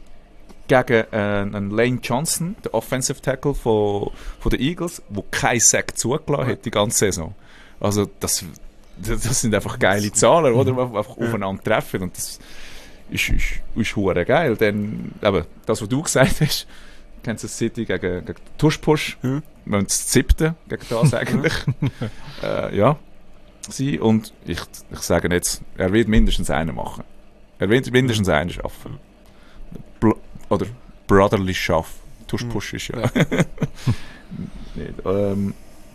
Gegen äh, einen Lane Johnson, der Offensive Tackle von, von den Eagles, der keinen Sack zugelassen hat die ganze Saison. Also das, das sind einfach geile Zahlen, oder? Die einfach aufeinander treffen. Und das ist, ist, ist hure geil. Denn eben, das, was du gesagt hast, Kansas City gegen, gegen Tush-Push, Mhm. wir haben das siebte gegen das eigentlich. äh, ja. Sie. Und ich, ich sage jetzt, er wird mindestens einen machen. Er wird mindestens einen schaffen. Bl- oder brotherly schaff. Tush-Push ist ja. Nicht, ähm,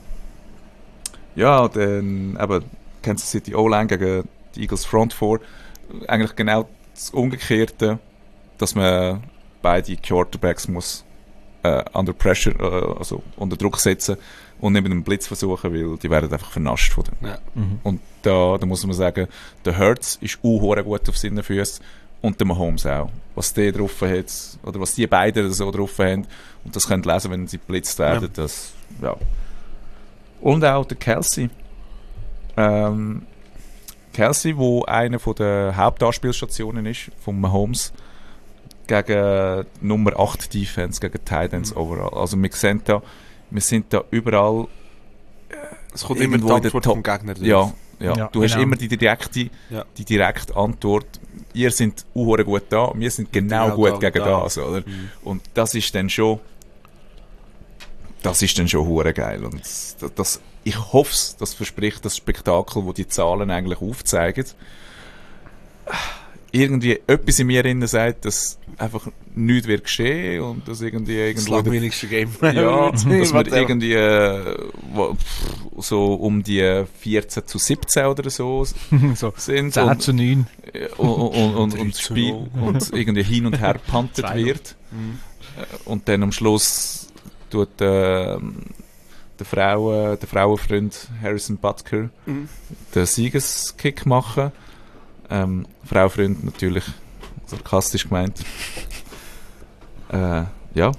ja, dann eben Kansas City O-Line gegen die Eagles Front Four. Eigentlich genau das Umgekehrte, dass man beide Quarterbacks muss äh, under pressure, äh, also unter Druck setzen und nicht mit einem Blitz versuchen, weil die werden einfach vernascht von dem. Ja. Und da, da muss man sagen, der Hurts ist auch gut auf seinen Füßen und der Mahomes auch. Was der drauf hat, oder was die beiden so drauf haben, und das könnt ihr lesen, wenn sie geblitzt werden, Ja. das, ja. Und auch der Kelsey. Ähm, Kelsey, wo eine von der Hauptanspielstationen ist, von Mahomes, gegen Nummer acht Defense, gegen Titans overall. Also wir sehen da, wir sind da überall Es kommt immer die irgendwo in der Antwort Top- vom Gegner. drauf. ja, ja. Ja, du hast genau. immer die direkte, Ja. die direkte Antwort. Ihr seid auch gut da, wir sind genau, Genau gut da, gegen da. das, oder? Mhm. Und das ist dann schon, das ist dann schon hure geil. Und das, das, ich hoffe, das verspricht das Spektakel, wo die Zahlen eigentlich aufzeigen. Irgendwie etwas in mir innen sagt, dass einfach nichts wird geschehen und dass irgendwie Das irgendwo langweiligste Game. ja, dass wir Whatever. irgendwie äh, wo- pff, so um die vierzehn zu siebzehn oder so so sind zehn und, zu neun. und, und, und, und, das zu Spiel null. und irgendwie hin und her gepantet zwei null. wird. Mhm. Äh, Und dann am Schluss tut äh, der, Frauen, der Frauenfreund Harrison Butker Mhm. den Siegeskick machen. Ähm, Frauenfreund natürlich sarkastisch gemeint. Äh, ja.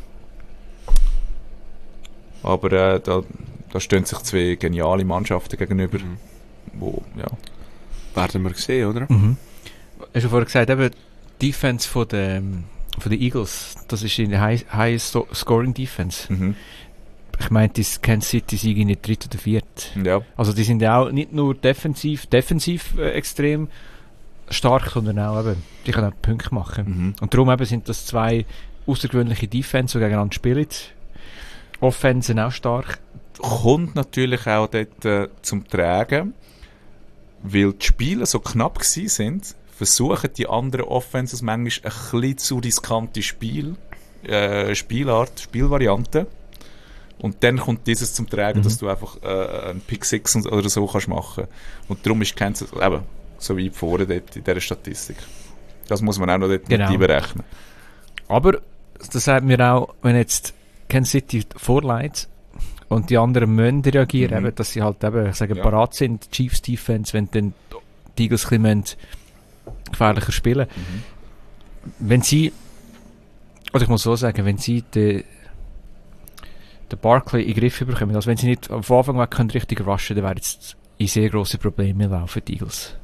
Aber äh, da, da stehen sich zwei geniale Mannschaften gegenüber. Mhm. Wo, ja. Werden wir sehen, oder? Mhm. Hast du vorher gesagt, eben die Defense von den, von den Eagles, das ist in der High, High so Scoring Defense. Mhm. Ich meine, das Kansas City Sieg in der dritten oder vierten. Ja. Also die sind ja auch nicht nur defensiv, defensiv äh, extrem stark, sondern auch eben, die können auch Punkte machen. Mhm. Und darum eben sind das zwei außergewöhnliche Defense, die gegeneinander spielen. Offensen auch stark. Kommt natürlich auch dort äh, zum Tragen, weil die Spiele so knapp gewesen sind, versuchen die anderen Offenses manchmal ein bisschen zu riskante Spiel äh, Spielart, Spielvariante. Und dann kommt dieses zum Tragen, Mhm. dass du einfach äh, einen Pick six oder so kannst machen. Und darum ist Kansas eben so weit vorne dort in dieser Statistik. Das muss man auch noch dort Genau. mit einberechnen. Aber das sagt mir auch, wenn jetzt Kansas City vorleitet und die anderen müssen reagieren, Mhm. eben, dass sie halt eben, ich sage, Ja. parat sind, Chiefs Defense, wenn dann die Eagles ein bisschen gefährlicher spielen. Mhm. Wenn sie, oder ich muss so sagen, wenn sie den, den Barkley in den Griff bekommen, also wenn sie nicht von Anfang an können richtig rushen, dann wäre jetzt in sehr grosse Probleme laufen für die Eagles.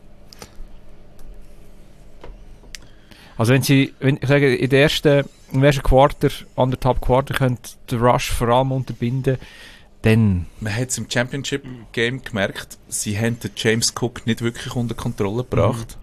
Also wenn sie, wenn ich sage, in der ersten, im ersten Quarter, anderthalb Quarter können den Rush vor allem unterbinden, dann, Man hat es im Championship-Game gemerkt, sie haben den James Cook nicht wirklich unter Kontrolle gebracht.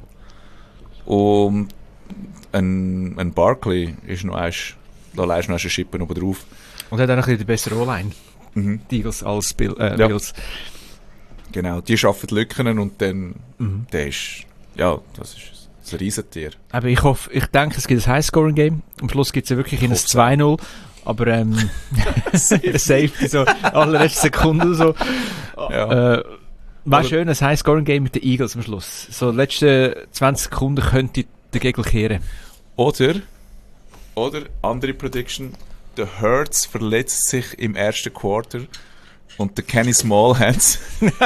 Und ein, ein Barkley ist noch eins, da leist noch eine Schippe oben drauf. und hat auch noch ein bisschen die bessere O-Line, Mhm. die Eagles als Bill, äh, Ja. Bills. Genau, die schaffen Lücken und dann, Mhm. der ist, ja, das ist ein Riesentier. Aber ich hoffe, ich denke, es gibt ein High-Scoring-Game. Am Schluss gibt es ja wirklich in ein hoffe es zwei null. Aber ähm, Safety, so allerletzte Sekunde so. Ja. Äh, war schön, ein High-Scoring-Game mit den Eagles am Schluss. So letzte zwanzig Sekunden könnte der Gegner kehren. Oder, oder, andere Prediction, der Hurts verletzt sich im ersten Quarter und der Kenny Smallhands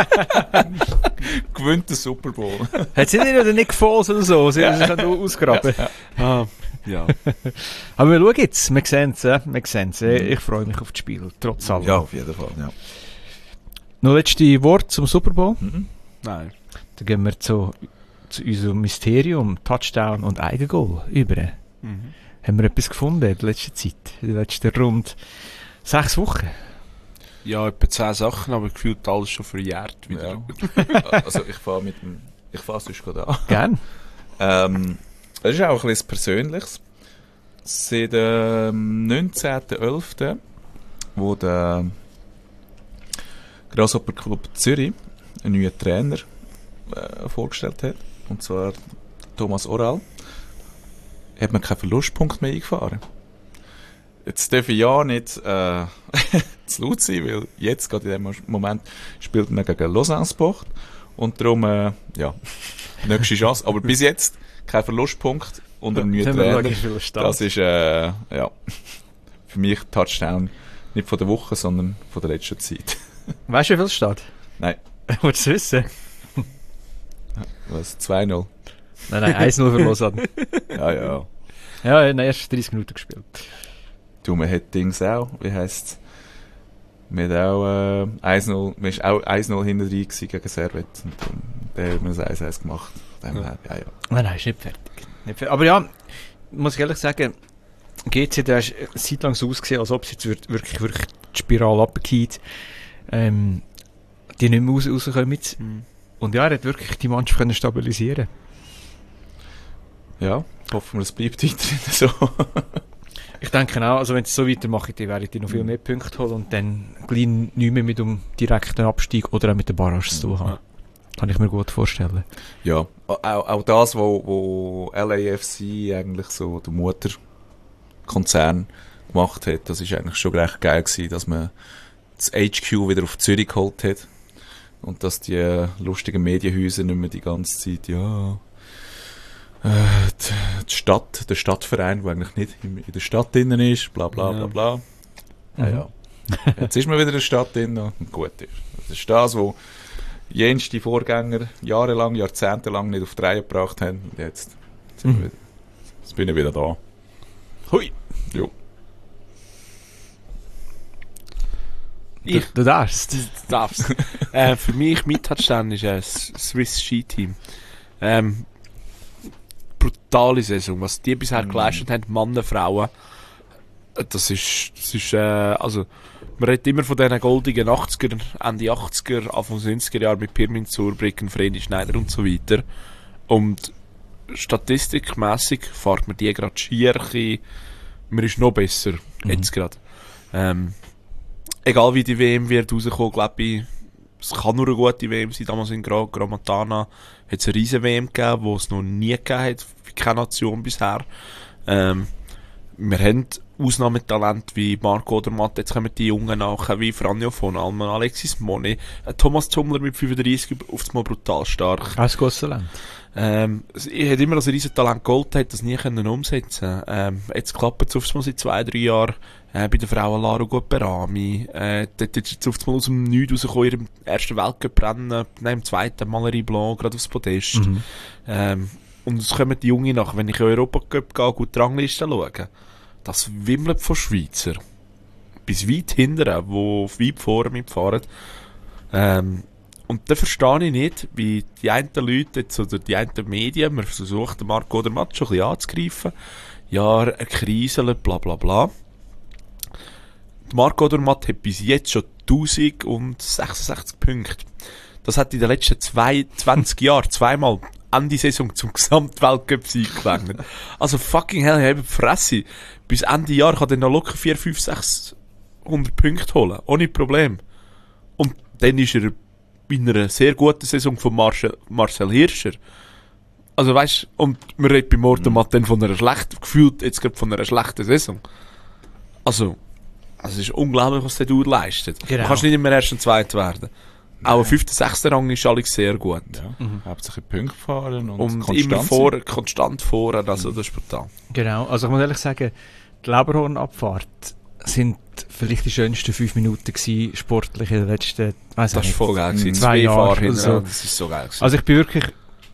gewinnt den Super Bowl. Hat sie nicht oder Nick Foles oder so? Sie haben sich nur ausgraben. Ah, ja. Aber wir schauen jetzt. Wir sehen es. Äh? Wir sehen es. Ich freue mich auf das Spiel. Trotz allem. Ja, auf jeden Fall, ja. Noch letzte Wort zum Super Bowl. Mhm. Nein. Dann gehen wir zu, zu unserem Mysterium, Touchdown und Eigengoal über. Mhm. Haben wir etwas gefunden in der letzten Zeit? In der letzten rund sechs Wochen? Ja, etwa zehn Sachen, aber gefühlt alles schon verjährt wieder. Ja. Also ich fahre mit dem, ich fahre sonst gerade an. Gern. Ähm, das ist auch ein bisschen Persönliches. Seit dem neunzehnten elften wo der Grasshopper Club Zürich einen neuen Trainer äh, vorgestellt hat, und zwar Thomas Oral, hat man keinen Verlustpunkt mehr eingefahren. Jetzt darf ich ja nicht äh, zu laut sein, weil jetzt, gerade in dem Moment, spielt man gegen Lausanne Sport und darum, äh, ja, nächste Chance. Aber bis jetzt kein Verlustpunkt unter dem neuen Trainer. Das ist, äh, ja, für mich Touchdown nicht von der Woche, sondern von der letzten Zeit. Weißt du, wie viel es steht? Nein, Wolltest du es wissen? was? zwei null? Nein, nein, eins null für Lausanne. Ja, ja. Ja, in den ersten dreißig Minuten gespielt. Du, man hat Dings auch, wie heisst es? Man hat auch äh, eins null, man ist auch eins null hinten drin gewesen gegen Servet. Und darum, der hat man das eins eins gemacht. Dem Ja. her, ja, ja. Nein, nein, ist nicht fertig. Nicht fertig. Aber ja, muss ich ehrlich sagen, G C, der ist eine Zeit lang so ausgesehen, als ob es jetzt wir- wirklich, wirklich die Spirale runtergeht. Ähm, die nicht mehr raus, rauskommen. Mhm. Und ja, er hat wirklich die Mannschaft können stabilisieren. Ja, hoffen wir, es bleibt weiterhin so. Ich denke auch, also wenn sie so weitermachen, dann werden die noch viel mehr Punkte holen und dann gleich nicht mehr mit dem direkten Abstieg oder auch mit der Barrage zu tun haben. Kann ich mir gut vorstellen. Ja, auch, auch das, wo, wo L A F C eigentlich so der Mutterkonzern gemacht hat, das ist eigentlich schon recht geil gewesen, dass man das H Q wieder auf Zürich geholt hat und dass die äh, lustigen Medienhäuser nicht mehr die ganze Zeit, ja, äh, die, die Stadt, der Stadtverein, der eigentlich nicht in, in der Stadt drin ist, bla bla bla Ja. bla. Ja, Mhm. ja. Jetzt ist man wieder in der Stadt drin und gut ist. Das ist das, wo jenste Vorgänger jahrelang, jahrzehntelang nicht auf die Reihe gebracht haben. Und jetzt, jetzt, sind wir Mhm. wieder, jetzt bin ich wieder da. Hui! Jo. Du, du darfst. Du darfst. äh, für mich, mein Touchdown ist ein Swiss Ski Team. Ähm, brutale Saison, was die bisher Mm. geleistet haben, Männer, Frauen. Äh, Das ist, das ist, äh, also, man redet immer von diesen goldigen achtziger, Ende achtziger, Anfang neunziger Jahre mit Pirmin Zurbrücken, Vreni Schneider und so weiter. Und statistikmässig fährt man die gerade schier, man ist noch besser, jetzt gerade. Ähm, egal wie die W M wird rauskommen, glaube ich, es kann nur eine gute W M sein. Damals in Gra Gromatana hat es eine riesen W M gegeben, die es noch nie gegeben hat, für keine Nation bisher. Ähm, wir haben Ausnahmetalente wie Marco Odermatt, jetzt kommen die Jungen nachher, wie Franjo von Almen, Alexis Moni, äh, Thomas Zummler mit fünfunddreißig auf das Mal brutal stark. Auch ein gutes Talent. Ähm, ich hätte immer als riesen Talent geholt, hätte das nie können umsetzen. Ähm, jetzt klappt es oft mal seit zwei, drei Jahren, äh, bei den Frauen Lara Guperami, äh, dort ist jetzt oft mal aus dem Nichts rausgekommen, ihrem ersten Weltcup-Rennen, neben dem zweiten Malerie Blanc, gerade aufs Podest. Mhm. Ähm, und es kommen die Jungen nach, wenn ich in Europacup gehe, gut die Rangliste schaue, das wimmelt von Schweizer. Bis weit hinten, wo weit vorne mitfahren. Ähm, und da verstehe ich nicht, wie die einen Leute jetzt, oder die einen Medien, man versucht, den Marco Odermatt schon ein bisschen anzugreifen. Ja, eine Krise, bla bla bla. Die Marco Odermatt hat bis jetzt schon tausendsechsundsechzig Punkte. Das hat in den letzten zwei, zwanzig Jahren zweimal Ende Saison zum Gesamtweltcup-Sieg gelangt. Also fucking hell, ich habe die Fresse. Bis Ende Jahr kann er noch locker vier, fünf, sechshundert Punkte holen. Ohne Problem. Und dann ist er in einer sehr guten Saison von Marcel, Marcel Hirscher. Also weißt, und man redet bei Odermatt dann von einer schlechten, gefühlt jetzt gerade von einer schlechten Saison. Also, also es ist unglaublich, was der Dude leistet. Genau. Du kannst nicht immer erst und zweit werden. Auch ein fünfter, sechster Rang ist alles sehr gut. Ja. Mhm. Hauptsächlich Punkte fahren und, Und konstant immer vor, sein. konstant fahren, also das ist brutal. Genau, also ich muss ehrlich sagen, die Leberhornabfahrt sind vielleicht die schönsten fünf Minuten gewesen, sportlich in den letzten, weiss Das ich ist voll geil gewesen. zwei Zwei Jahre Fahrer oder hinten, so. das ist so geil gewesen. Also ich bin wirklich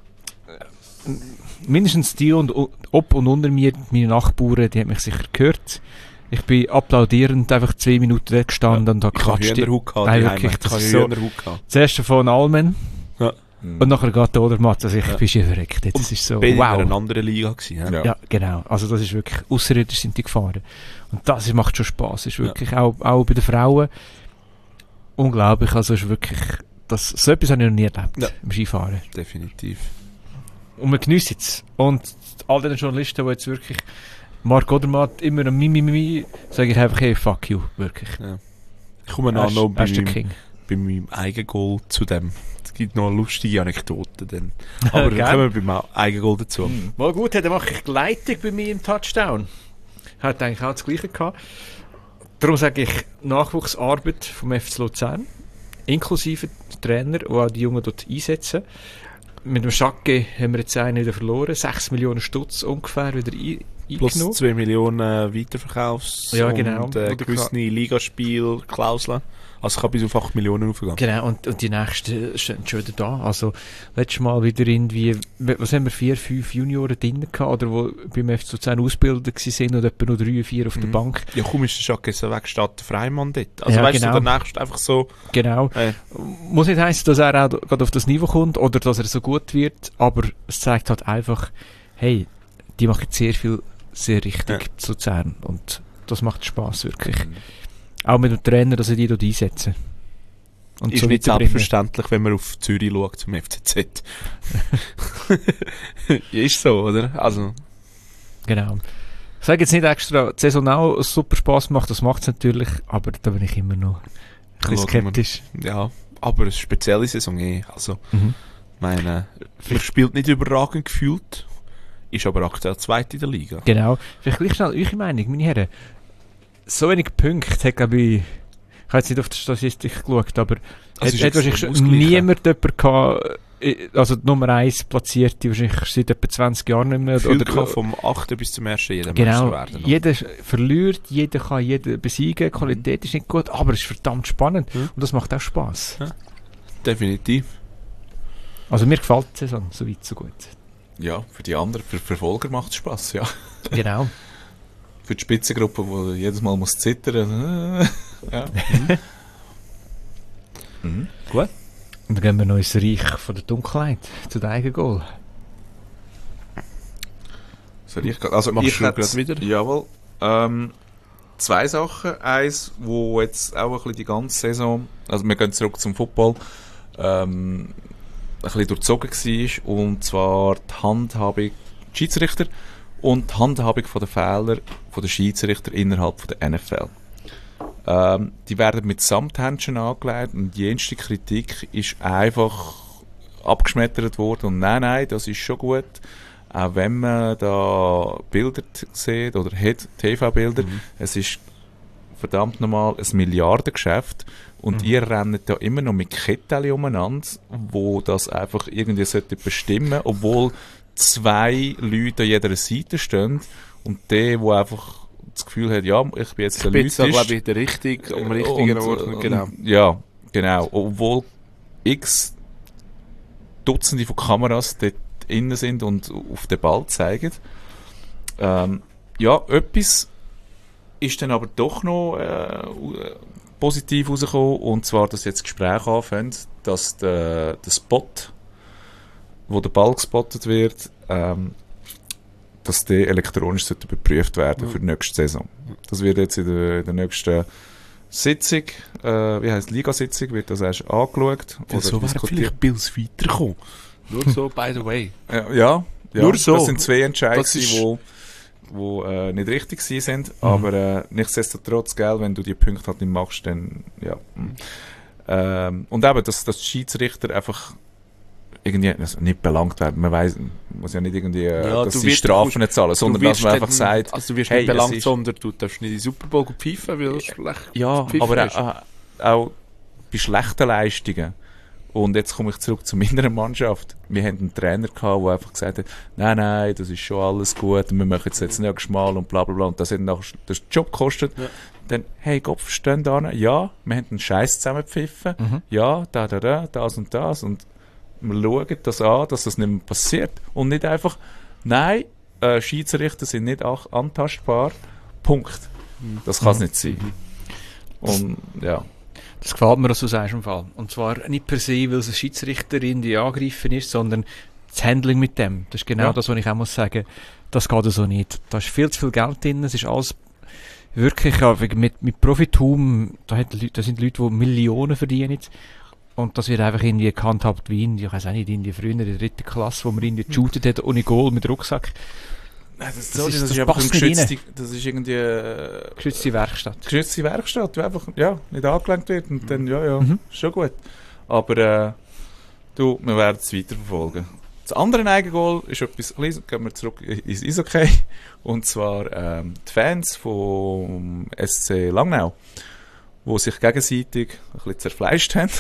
äh, mindestens die und ob und unter mir, meine Nachbarn, die haben mich sicher gehört. Ich bin applaudierend einfach zwei Minuten dort gestanden und habe ich habe geklatscht. Hühnerhut gehabt, Nein, die wirklich, Heime. das Ich ist habe so. Hühnerhut gehabt. Zuerst von Almen Ja. Mhm. und nachher geht der Odermatt. Also ich Ja. bin schon verreckt. Das Und ist so, Beide in wow. einer anderen Liga gewesen. Ja. Ja. Ja, genau. Also das ist wirklich, ausserirdisch sind die gefahren. Und das ist, macht schon Spass. Das ist wirklich auch, auch bei den Frauen unglaublich. Also ist wirklich, das, so etwas habe ich noch nie erlebt Ja. im Skifahren. Definitiv. Und wir geniessen es. Und all den Journalisten, die jetzt wirklich Marc Odermatt immer am Mimi, Mimi, sage ich einfach, hey, fuck you, wirklich. Ich komme Er noch, ist- noch er bei, ist der meinem, King. bei meinem Eigengoal zu dem. Es gibt noch lustige Anekdoten. Dann. Aber dann Gell? kommen wir beim Eigengoal dazu. Mal gut, dann mache ich Gleitung bei mir im Touchdown. Hat eigentlich auch das Gleiche gehabt. Darum sage ich Nachwuchsarbeit vom F C Luzern, inklusive Trainer, die auch die Jungen dort einsetzen. Mit dem Schacke haben wir jetzt einen wieder verloren, sechs Millionen Stutz ungefähr wieder ein, Plus eingenommen. zwei Millionen Weiterverkaufs- Ja, genau. und äh, Oder gewisse Ligaspielklauseln. Also es kann bis auf acht Millionen aufgehen. Genau, und, und die nächsten stehen schon wieder da. Also, letztes Mal wieder irgendwie, was haben wir, vier, fünf Junioren drin gehabt, oder wo beim F C Luzern ausgebildet waren und etwa nur drei, vier auf der Mhm. Bank. Ja, komm, ist der Schacke weg, statt der Freimann dort. Also Ja, weißt genau. du, der nächste einfach so... Genau. Äh, Muss nicht heißen, dass er auch gerade auf das Niveau kommt oder dass er so gut wird, aber es zeigt halt einfach, hey, die machen sehr viel sehr richtig Ja. zu Luzern und das macht Spaß wirklich. Mhm. Auch mit dem Trainer, dass sie die dort einsetzen. Und ist so nicht weiterbringen. selbstverständlich, wenn man auf Zürich schaut zum F C Z. Ist so, oder? Also, Genau. Ich sage jetzt nicht extra, die Saison auch super Spaß macht, das macht es natürlich, aber da bin ich immer noch ein bisschen schauen wir. skeptisch. ja, aber eine spezielle Saison eh. Also, Mhm. meine, er spielt nicht überragend gefühlt, ist aber aktuell Zweite in der Liga. Genau. Vielleicht gleich schnell eure Meinung, meine Herren. So wenig Punkte hat, glaube ich, ich habe jetzt nicht auf die Statistik geschaut, aber Also hat, ist hat wahrscheinlich extrem schon ausgeglichen. niemand jemanden gehabt, äh, also die Nummer eins platzierte, wahrscheinlich seit etwa zwanzig Jahren nicht mehr. Gefühlt Oder, kann vom achten bis zum ersten jeder genau, Meister werden. jeder verliert, jeder kann jeden besiegen, die Qualität ist nicht gut, aber es ist verdammt spannend Mhm. und das macht auch Spass. Definitiv. Also mir gefällt die Saison, so weit, so gut. Ja, für die anderen, für Verfolger macht es Spass, ja. Genau. Für die Spitzengruppe, die jedes Mal muss zittern. Ja. Mhm. Und dann gehen wir noch ins Reich von der Dunkelheit, zu den Eigengoal. Soll ich, also Machst ich du hätte- grad wieder? Jawohl. Ähm, zwei Sachen. Eins, wo jetzt auch ein bisschen die ganze Saison, also wir gehen zurück zum Football, ähm, ein bisschen durchzogen war, und zwar die Handhabung der Schiedsrichter und die Handhabung von der Fehler von der Schiedsrichter innerhalb von der N F L. Ähm, die werden mit Samthändchen angelegt und die jenste Kritik ist einfach abgeschmettert worden und nein, nein, das ist schon gut. auch wenn man da Bilder sieht oder hat T V-Bilder, Mhm. es ist verdammt nochmal ein Milliardengeschäft und Mhm. ihr rennt da immer noch mit Kettchen umeinander, wo das einfach irgendwie sollte bestimmen, obwohl zwei Leute an jeder Seite stehen und der, der einfach das Gefühl hat, ja, ich bin jetzt Ich der bin jetzt, glaube Leuteste. ich, der richtig, am richtigen Und, Ort. äh, Genau. und- Ja, genau. Obwohl x Dutzende von Kameras dort innen sind und auf den Ball zeigen. Ähm, ja, etwas ist dann aber doch noch äh, positiv rausgekommen, und zwar, dass jetzt Gespräche anfangen, dass der, der Spot, wo der Ball gespottet wird, ähm, dass der elektronisch sollte überprüft werden Ja. für die nächste Saison. Das wird jetzt in der, in der nächsten Sitzung, äh, wie heisst Ligasitzung, wird das erst angeschaut Weil so wäre vielleicht Bills weiterkommen. Nur so, by the way. Ja, ja, ja, Nur so. das sind zwei Entscheidungen, Das ist- die wo, wo, äh, nicht richtig gewesen sind, aber äh, nichtsdestotrotz, gell, wenn du die Punkte halt nicht machst, dann ja. mm. Ähm, und eben, dass, dass die Schiedsrichter einfach irgendwie also nicht belangt werden. Man weiss, muss ja nicht irgendwie, äh, Ja, dass du sie wirst- Strafen nicht zahlen, sondern Du dass wirst man einfach dann- sagt, Also du wirst hey, nicht es belangt, ist- sondern du darfst nicht in den Super Bowl pfeifen, weil es schlecht ja, gepfiffen aber ist. auch, auch bei schlechten Leistungen. Und jetzt komme ich zurück zu meiner Mannschaft. Wir hatten einen Trainer gehabt, der einfach gesagt hat, nein, nein, das ist schon alles gut, wir machen es jetzt nächstes Mal und bla bla bla. Und das hat nachher den Job gekostet. Ja. Dann, hey, Gott, verstehen da nicht? Ja, wir haben einen Scheiß zusammengepfiffen. Mhm. Ja, da, da, da, das und das. Und wir schauen das an, dass das nicht mehr passiert. Und nicht einfach, nein, äh, Schiedsrichter sind nicht auch antastbar. Punkt. Das kann es nicht sein. Und ja. Das gefällt mir, was du sagst im Fall. Und zwar nicht per se, weil es eine Schiedsrichterin, die angegriffen ist, sondern das Handling mit dem. Das ist genau Ja. das, was ich auch muss sagen. Das geht so nicht. Da ist viel zu viel Geld drin. Es ist alles wirklich, ja, mit, mit Profitum, da, hat Leute, da sind Leute, die Millionen verdienen. Und das wird einfach irgendwie gehandhabt wie in, ich weiß auch nicht, in die früher in der dritten Klasse, wo man irgendwie geshootet hat, ohne Goal, mit Rucksack. Nein, das, Das ist- das einfach passt ein nicht geschützte, das ist irgendwie äh, Geschützte Werkstatt. geschützte Werkstatt, die einfach ja, nicht angelenkt wird und dann, ja, ja, Mhm. ist schon gut. Aber äh, du, wir werden es weiterverfolgen. Das andere Eigengoal ist etwas, kleines, gehen wir zurück ins Eishockey, und zwar ähm, die Fans vom S C Langnau, die sich gegenseitig ein bisschen zerfleischt haben.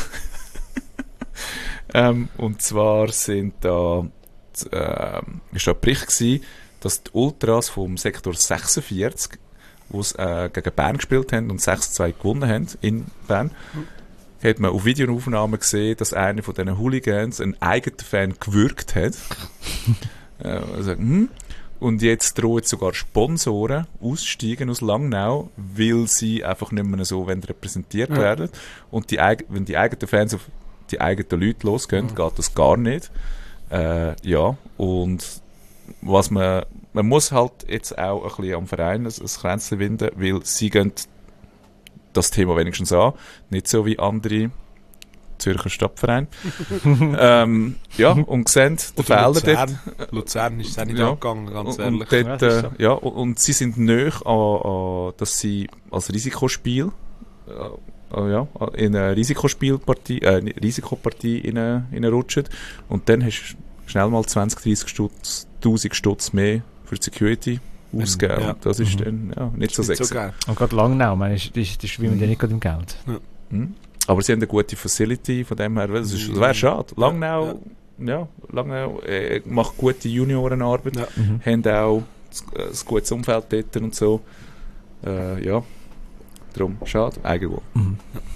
ähm, und zwar sind da, äh, ist da ein Bericht gewesen, dass die Ultras vom Sektor sechsundvierzig, wo sie äh, gegen Bern gespielt haben und sechs zu zwei gewonnen haben in Bern, hat man auf Videoaufnahmen gesehen, dass einer von diesen Hooligans einen eigenen Fan gewürgt hat. äh, also, hm. Und jetzt drohen sogar Sponsoren aussteigen aus Langnau, weil sie einfach nicht mehr so repräsentiert Ja. werden. Und die, eig- wenn die eigenen Fans auf die eigenen Leute losgehen, Mhm. geht das gar nicht. Äh, ja, und was man, man muss halt jetzt auch ein bisschen am Verein ein, ein Kränzchen winden, weil sie gehen das Thema wenigstens an, nicht so wie andere Zürcher Stadtvereine. ähm, ja, und sehen den Fehler dort. Luzern. Luzern ist es auch nicht Ja. angegangen, ganz Und, ehrlich. und, dort, Ja, das ist äh, ja, und, und sie sind näher an, an, dass sie als Risikospiel äh, äh, ja, in eine Risikospielpartie, äh, Risikopartie reinrutschen. Und dann hast du schnell mal zwanzig, dreissig Stutz, tausend Stutz mehr für die Security ausgegeben. Ja. Und das ist Mhm. dann ja, nicht so Nicht sexy. geil. Und gerade Langnau, meine ich, das, das schwimmen ja nicht gerade im Geld. Mhm. Aber sie haben eine gute Facility, von dem her, das, ist- das wäre schade. Langnau, ja, Langnau äh, macht gute Juniorenarbeit, Ja. Mhm. haben auch ein, ein gutes Umfeld dort und so. Äh, ja, darum, schade, Eigengoal. Mhm.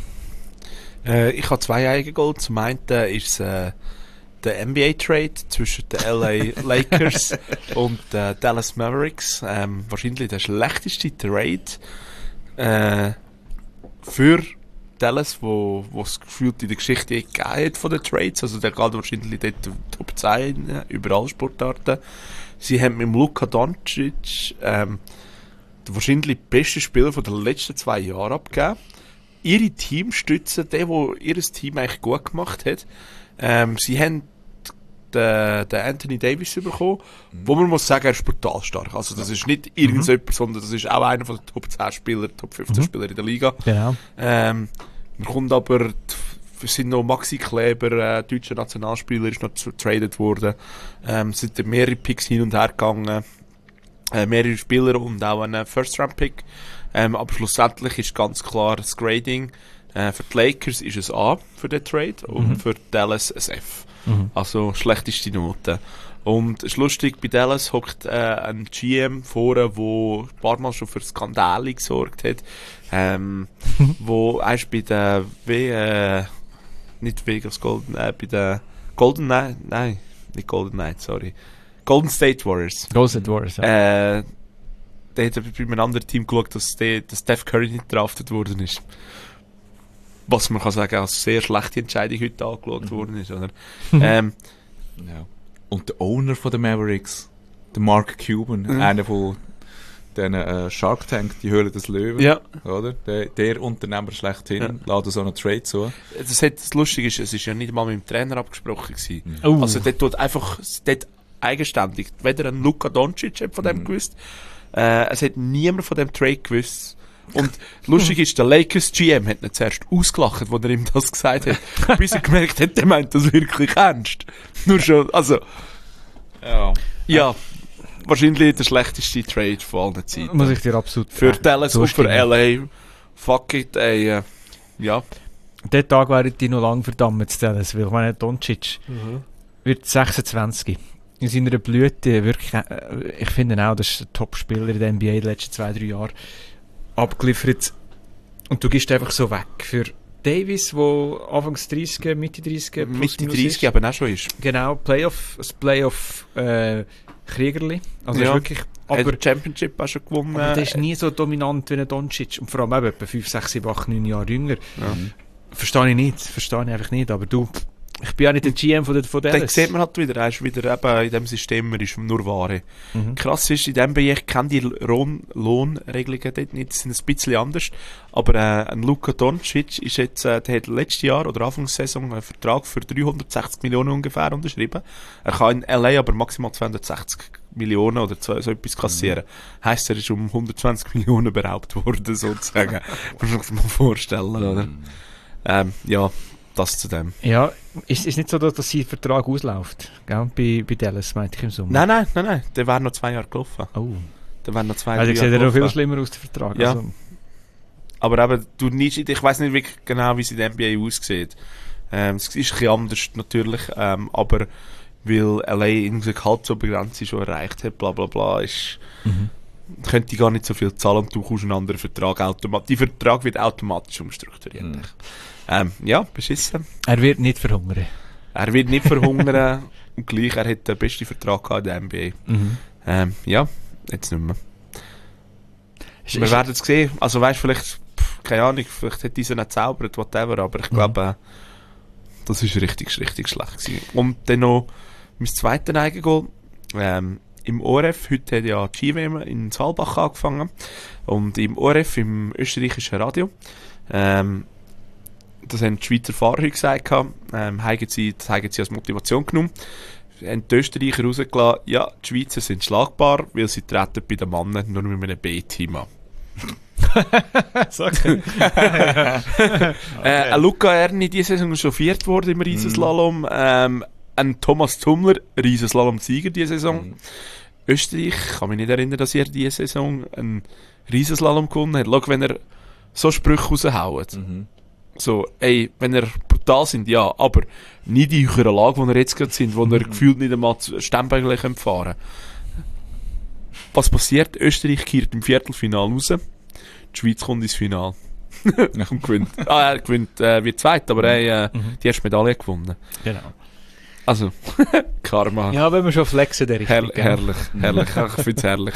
Äh, ich habe zwei Eigengoal. Zum einen ist es äh, der N B A-Trade zwischen den L A Lakers und den Dallas Mavericks. Ähm, wahrscheinlich der schlechteste Trade äh, für Dallas, wo wo es gefühlt in der Geschichte gegeben hat von den Trades. Also der geht wahrscheinlich dort Top zehn äh, über alle Sportarten. Sie haben mit dem Luka Doncic ähm, den wahrscheinlich besten Spieler von den letzten zwei Jahren abgegeben. Ihre Teamstütze, der, der ihr Team eigentlich gut gemacht hat. Ähm, sie haben den, den Anthony Davis bekommen, wo man muss sagen, er ist brutal stark. Also das ist nicht irgendjemand, sondern das ist auch einer von den Top zehn Spieler, Top fünfzehn Mhm. Spieler in der Liga. Genau. Ähm, man kommt aber die es sind noch Maxi Kleber, äh, deutscher Nationalspieler, ist noch getradet worden. Ähm, es sind mehrere Picks hin und her gegangen. Äh, mehrere Spieler und auch ein First-Round-Pick. Ähm, aber schlussendlich ist ganz klar das Grading. Äh, für die Lakers ist es A für den Trade mhm. und für Dallas ein F. Mhm. Also schlechteste Note. Und es ist lustig, bei Dallas hockt äh, ein G M vorne, der ein paar Mal schon für Skandale gesorgt hat. Ähm, wo erst bei der w, äh, nicht Vegas Golden, äh, bei der Golden Knight, nein, nicht Golden Knight, sorry. Golden State Warriors. Golden State Warriors, ja. Äh, der hat bei einem anderen Team geschaut, dass, der, dass Steph Curry nicht draftet worden ist. Was man kann sagen, als sehr schlechte Entscheidung heute angeschaut worden ist, oder? ähm, ja. Und der Owner von den Mavericks, der Mark Cuban, mhm. einer von diesen äh, Shark Tank, die Höhle des Löwen, ja. oder? Der, der Unternehmer schlechthin, ja. lässt so einen Trade zu. Das, hat, das Lustige ist, es ist ja nicht mal mit dem Trainer abgesprochen gewesen. Oh. Also der tut einfach, der eigenständig, weder ein Luka Doncic hat von dem mhm. gewusst, äh, es hat niemand von dem Trade gewusst. Und lustig ist, der Lakers G M hat nicht zuerst ausgelacht, als er ihm das gesagt hat, bis er gemerkt hat, der meint das wirklich ernst. Nur schon, also, ja, ja wahrscheinlich der schlechteste Trade von allen Zeiten. Muss ich dir absolut Für Dallas und für L A. Fuck it, ey, äh, ja. Den Tag wären die noch lange verdammt zu Dallas, weil ich meine, Doncic mhm. wird sechsundzwanzig. In seiner Blüte wirklich, äh, ich finde auch, das ist der Top-Spieler in der N B A die letzten zwei, drei Jahre abgeliefert. Und du gehst einfach so weg. Für Davis, der Anfangs dreißig, Mitte dreißig, Mitte dreißig aber auch schon ist. Genau, Playoff, das Playoff äh, Kriegerli. Also ja. ist wirklich, aber hat Championship auch schon gewonnen. Aber der ist nie so dominant wie ein Doncic. Und vor allem eben etwa fünf, sechs, sieben, acht, neun Jahre jünger. Ja. Verstehe ich nicht. Verstehe ich einfach nicht. Aber du, ich bin ja nicht der G M von der von Dallas. Da sieht man halt wieder, er ist wieder eben in dem System, er ist nur Ware. Mhm. Krass ist, in dem Bereich kennen die Lohn, Lohnregelungen dort nicht, die sind ein bisschen anders. Aber äh, ein Luka Doncic ist jetzt, äh, der hat letztes Jahr oder Anfangssaison einen Vertrag für dreihundertsechzig Millionen ungefähr unterschrieben. Er kann in L A aber maximal zweihundertsechzig Millionen oder so, so etwas kassieren. Mhm. Heisst, er ist um hundertzwanzig Millionen beraubt worden, sozusagen. Muss man sich mal vorstellen, oder? Mhm. Ähm, ja. Das zu dem. Ja, ist es nicht so, dass sein Vertrag ausläuft? Gell? Bei, bei Dallas, meinte ich im Sommer. Nein, nein, nein, nein. Der wäre noch zwei Jahre gelaufen. Oh. Der wäre noch zwei also Jahre gelaufen. Also sieht er noch viel schlimmer aus, der Vertrag. Ja. Also. Aber eben, du nicht, ich weiss nicht wirklich genau, wie es in der N B A aussieht. Ähm, es ist ein bisschen anders, natürlich. Ähm, aber weil L A irgendwie Gehaltsobergrenze schon erreicht hat, bla bla bla, ist... Mhm. Könnte gar nicht so viel zahlen und du bekommst einen anderen Vertrag automatisch. Die Vertrag wird automatisch umstrukturiert. Mhm. Ähm, ja, beschissen. Er wird nicht verhungern. Er wird nicht verhungern und gleich, er hat den besten Vertrag gehabt in der N B A. Mhm. Ähm, ja, jetzt nicht mehr. Ist, Wir ist werden es sehen. Also weißt du, vielleicht, pff, keine Ahnung, vielleicht hat dieser nicht zaubert, whatever, aber ich glaube, mhm. äh, das ist richtig, richtig schlecht gewesen. Und dann noch mein zweites Eigengoal. Ähm, Im O R F, heute hat ja die G W M in Saalbach angefangen. Und im O R F, im österreichischen Radio, ähm, das haben die Schweizer Fahrer heute gesagt, ähm, haben sie, das haben sie als Motivation genommen. Haben die Österreicher rausgelassen, ja, die Schweizer sind schlagbar, weil sie treten bei den Männern nur mit einem B-Team an. Okay. Okay. Äh, ein Luca Erni diese Saison schon viert worden im Riesenslalom. Mm. Ähm, ein Thomas Zumler, Riesenslalom-Sieger diese Saison. Mm. Österreich, kann mich nicht erinnern, dass er diese Saison einen Riesenslalom gewonnen hat. Schau, wenn er so Sprüche raushaut. Mm-hmm. So, ey, wenn er brutal sind, ja, aber nicht in eurer Lage, wo er jetzt gerade sind, wo mm-hmm. er gefühlt nicht einmal Stemmbeile fahren kann. Was passiert? Österreich kehrt im Viertelfinale raus. Die Schweiz kommt ins Finale. Und gewinnt. Ah, er gewinnt, äh, wird zweit, aber er hat äh, mhm. die erste Medaille gewonnen. Genau. Also, Karma. Ja, wenn wir schon flexen, der Her Herrlich, herrlich. Ich finde es herrlich.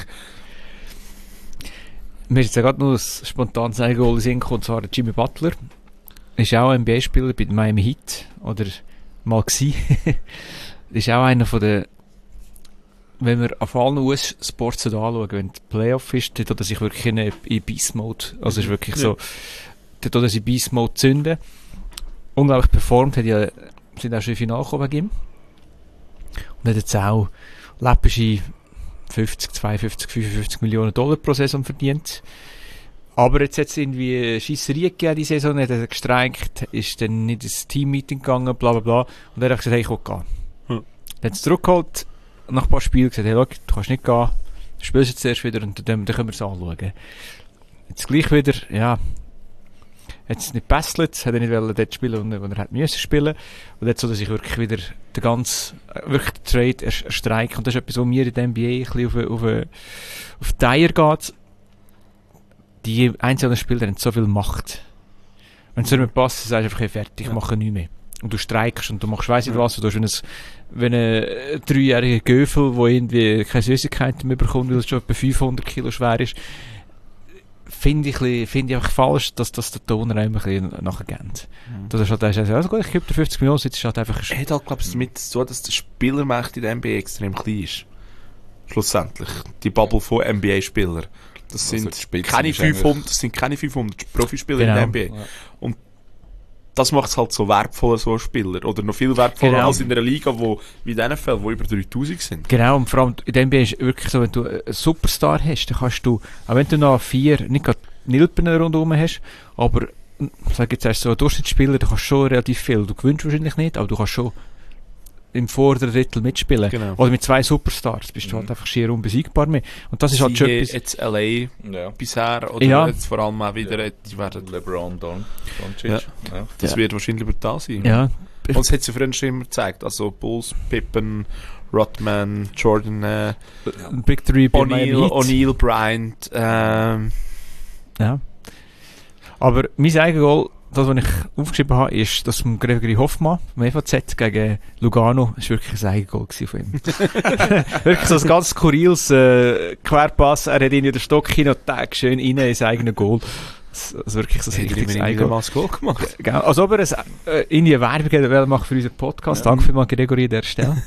Mir ist jetzt ja gerade noch ein spontanes Eigengoal in den Sinn gekommen, und zwar Jimmy Butler. Ist auch ein N B A-Spieler bei Miami Heat. Oder mal gsi. Ist auch einer von den, wenn wir auf allen U S-Sports anschauen, wenn die Playoff ist, dann tut er sich wirklich in, in Beast-Mode, also ist wirklich ja. so, dann tut er sich in Beast-Mode zünden. Unglaublich performt, hat ja, sind auch schon im Finale gekommen bei ihm. Und hat jetzt auch läppische fünfzig, zweiundfünfzig, fünfundfünfzig Millionen Dollar pro Saison verdient. Aber jetzt hat es irgendwie Scheisserie gegeben, die Saison, hat er gestreikt, ist dann nicht ins Teammeeting gegangen, bla bla bla. Und er hat gesagt, hey, ich will gehen. Hm. Dann hat es zurückgeholt, nach ein paar Spielen gesagt, hey, schau, du kannst nicht gehen, du spielst jetzt erst wieder und dann, dann können wir es anschauen. Jetzt gleich wieder, ja, hat es nicht gebesselt, hat er nicht wollen dort spielen, wo er hätte müssen spielen. Und jetzt so, dass ich wirklich wieder den ganzen, wirklich den Trade erstreike. Und das ist etwas, was mir in der N B A ein bisschen auf, auf, auf die Eier geht. Die einzelnen Spieler haben so viel Macht. Wenn es nicht passt, sagst du einfach, hey, fertig, ich mache nichts mehr. Und du streikst und du machst weiss nicht was. Du hast, wenn, es, wenn ein dreijähriger Göfel, der irgendwie keine Süßigkeiten mehr bekommt, weil es schon etwa fünfhundert Kilo schwer ist, finde ich, find ich einfach falsch, dass das der Toner einem ein bisschen nachher gibt. Mhm. Das ist halt, also gut, ich gebe dir fünfzig Millionen, jetzt ist halt einfach... Er hat halt, glaube ich, damit so, dass der Spielermarkt in der N B A extrem klein ist. Schlussendlich. Die Bubble von N B A-Spielern. Das sind, also keine fünfhundert, das sind keine fünfhundert Profispieler genau. in der N B A. Ja. Und das macht es halt so wertvoller, so ein Spieler. Oder noch viel wertvoller genau. als in einer Liga, wo, wie in den N F L, wo über dreitausend sind. Genau, und vor allem in der N B A ist es wirklich so, wenn du einen Superstar hast, dann kannst du, auch wenn du noch vier, nicht gerade Nilpen rundherum hast, aber, sag jetzt erst so, ein Durchschnittsspieler, du kannst schon relativ viel. Du gewinnst wahrscheinlich nicht, aber du kannst schon im vorderen Drittel mitspielen. Genau. Oder mit zwei Superstars bist du mhm. halt einfach schier unbesiegbar mehr. Und das ist halt schon etwas... jetzt L A ja. bisher, oder ja. jetzt vor allem auch wieder... Ja. Die werden LeBron, Don, ja. ja. Das ja. wird wahrscheinlich brutal sein. Ja. Und das hat sie früher schon immer gezeigt. Also Bulls, Pippen, Rodman, Jordan, äh, Big Three, O'Neal, O'Neal, Bryant. Ähm. Ja. Aber mein eigenes Goal, das, was ich aufgeschrieben habe, ist, dass Gregory Hoffmann vom E V Z gegen Lugano, das war wirklich ein Eigengoal von ihm. Wirklich so ein ganz skurriles äh, Querpass, er hat ihn in den Stock hin und Tag schön rein ins eigene Goal. Das, das wirklich so ein richtiges Eigengoal. Goal gemacht. Genau, als ob er es, äh, in die Werbung machen für unseren Podcast. Ja. Danke vielmals, Gregory, an der Stelle.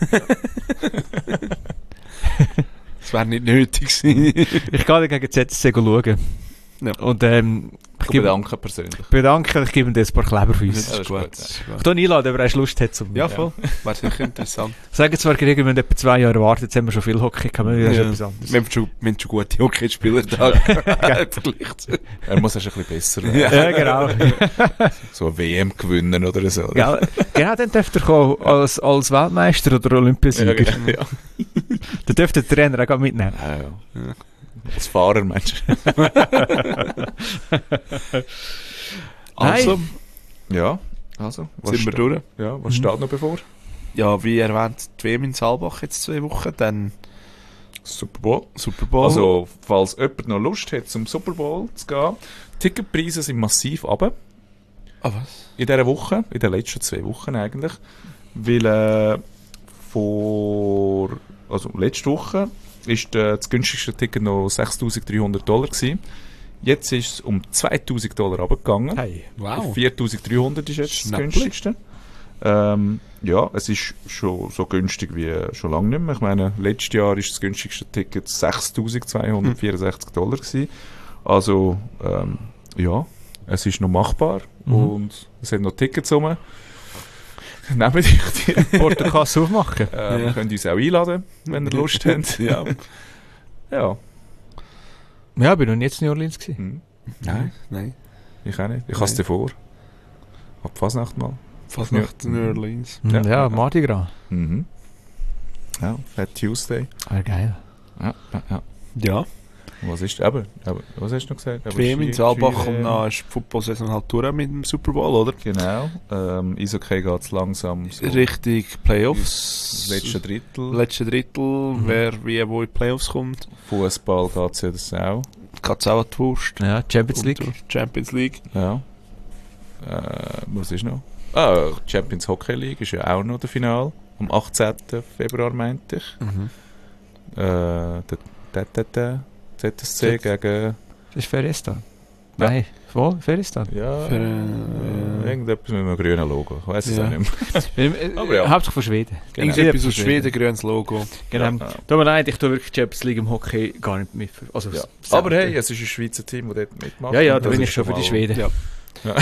Das wäre nicht nötig gewesen. Ich gehe gegen Z S C schauen. Ja. Und ähm, ich bedanke persönlich. Bedanke, ich gebe ihm ein paar Kleber für uns. Das ist gut. Ich kann ihn einladen, wenn er Lust hat. Zum ja, voll. Ja. Wäre sicher interessant. Sagen zwar, wir haben etwa zwei Jahre gewartet, jetzt haben wir schon viel Hockey, kann man wieder ja. etwas anderes. Wir haben schon, wir haben schon gute Hockeyspieler da. Er muss erst ein bisschen besser werden. Ja, ja genau. So eine W M gewinnen oder so. Genau, genau, dann dürfte er kommen, als, als Weltmeister oder Olympiasieger. Ja, genau. Ja. Dann dürfte der Trainer auch mitnehmen. Ja, ja. ja. Als Fahrer, Mensch. Also, ja, also, was sind wir durch? Ja, was mhm. steht noch bevor? Ja, wie erwähnt, die W M in Saalbach jetzt zwei Wochen, dann Super Bowl. Super Bowl. Also, falls jemand noch Lust hat, zum Super Bowl zu gehen, Ticketpreise sind massiv runter. Ah, was? In dieser Woche, in den letzten zwei Wochen eigentlich. Weil äh, vor, also letzte Woche ist äh, das günstigste Ticket noch sechstausenddreihundert Dollar gewesen. Jetzt ist es um zweitausend Dollar runtergegangen. Hey, wow. viertausenddreihundert ist jetzt Schnappli. Das günstigste. Ähm, ja, es ist schon so günstig wie schon lange nicht mehr. Ich meine, letztes Jahr ist das günstigste Ticket sechstausendzweihundertvierundsechzig Dollar gewesen. Also, ähm, ja, es ist noch machbar mhm. und es hat noch Tickets rum. Nehmt euch die Portokasse aufmachen. Ähm, ja. Könnt ihr uns auch einladen, wenn ihr Lust habt. Ja. Ja. Ja, ich bin noch nie in New Orleans gewesen. Hm. Nein, nein. Ich auch nicht. Ich habe es dir vor. Ab Fasnacht mal. Fasnacht in New Orleans. Ja, ja, Mardi Gras. Mhm. Ja, Fat Tuesday. Ah, geil. Ja, ja, ja. Ja. Was ist aber, aber was hast du noch gesagt? Die W M in Saalbach und dann ist die Football-Saison halt durch mit dem Super Bowl, oder? Genau. Ähm, Eishockey geht es langsam so richtig Playoffs. Letzte Drittel. Letzte Drittel, mhm. wer wie wo in die Playoffs kommt. Fußball geht es ja das auch. Geht es auch an die Wurst. Ja, Champions League. Champions League. Ja. Äh, was ist noch? Ah, Champions Hockey League ist ja auch noch der Final. Am achtzehnten Februar, meinte ich. Mhm. Äh, der, der, der, der. Z S C Z- gegen... Das ist Feristan. Ja. Nein, wo? Feristan? Ja, Für, äh, äh, irgendetwas mit einem grünen Logo. Ich weiss es ja. auch nicht mehr. Aber ja. Hauptsächlich von Schweden. Genau. Irgendetwas aus Schweden, grünes Logo. Genau. Ja. Tut mir leid, ich tue wirklich Champions League im Hockey gar nicht mit. Also ja. Aber hey, es ist ein Schweizer Team, das dort mitmacht. Ja, ja, da bin ich schon für die Schweden. Ja. Ja.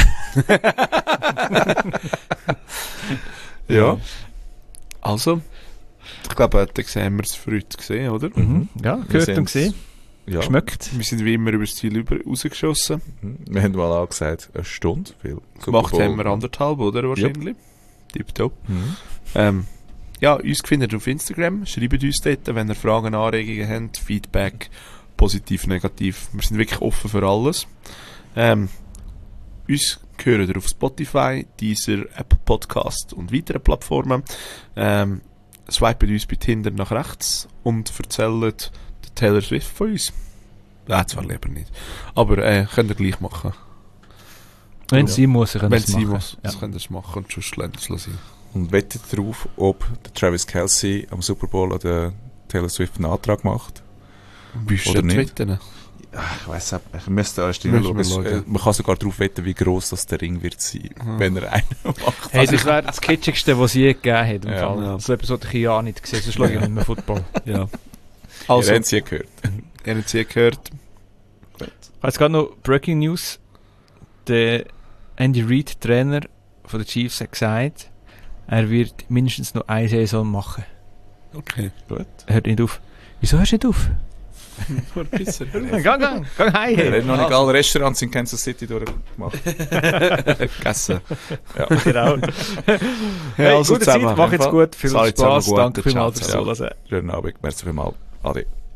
Ja. Also, ich glaube, da sehen wir es für heute gesehen, oder? Mhm. Ja, gehört und gesehen. Ja. geschmeckt? Wir sind wie immer über das Ziel über rausgeschossen. Wir haben mal angesagt, eine Stunde. Viel. Gemacht haben wir anderthalb, oder? Wahrscheinlich. Tipptopp. Mhm. Ähm, ja, uns findet ihr auf Instagram. Schreibt uns dort, wenn ihr Fragen, Anregungen habt, Feedback, positiv, negativ. Wir sind wirklich offen für alles. Ähm, uns hören ihr auf Spotify, Deezer, Apple Podcast und weiteren Plattformen. Ähm, swipet uns bei Tinder nach rechts und erzählt den Taylor Swift von uns. Ja, zwar lieber nicht. Aber äh, könnt ihr gleich machen. Wenn Ja. sie muss, können Wenn sie sie machen. muss, Ja. das könnt ihr machen und sonst lernt es sein. Und wettet darauf, ob der Travis Kelce am Super Bowl an der Taylor Swift einen Antrag macht. Bist du Oder dort nicht? wetten? Ich weiss auch, ich müsste erst Müssen reinschauen. wir Es- schauen. äh, Man kann sogar darauf wetten, wie gross das der Ring wird sein, Mhm. wenn er einen macht. Hey, das wäre das Kitschigste, was es je gegeben hat. Im Ja. Fall. Ja. So etwas, was ich ja nicht gesehen, sonst schaue ich nicht mehr Football. Ja. Also, Also, ihr habt es ja gehört. ihr habt es hier gehört. Ich habe jetzt gerade noch Breaking News. Der Andy Reid, Trainer von den Chiefs, hat gesagt, er wird mindestens noch eine Saison machen. Okay. Gut. Er hört nicht auf. Wieso hörst du nicht auf? Besser. Gang, gang, gang heim. Er hat noch nicht alle Restaurants in Kansas City durchgemacht. Gegessen. Genau. Ja, Hey, also gute Zeit, zusammen. mach jetzt gut, viel Sorry, zusammen Spaß, gut. danke Ciao vielmals fürs zusammen. Zuhören. Schönen Abend, merci vielmals. Ade.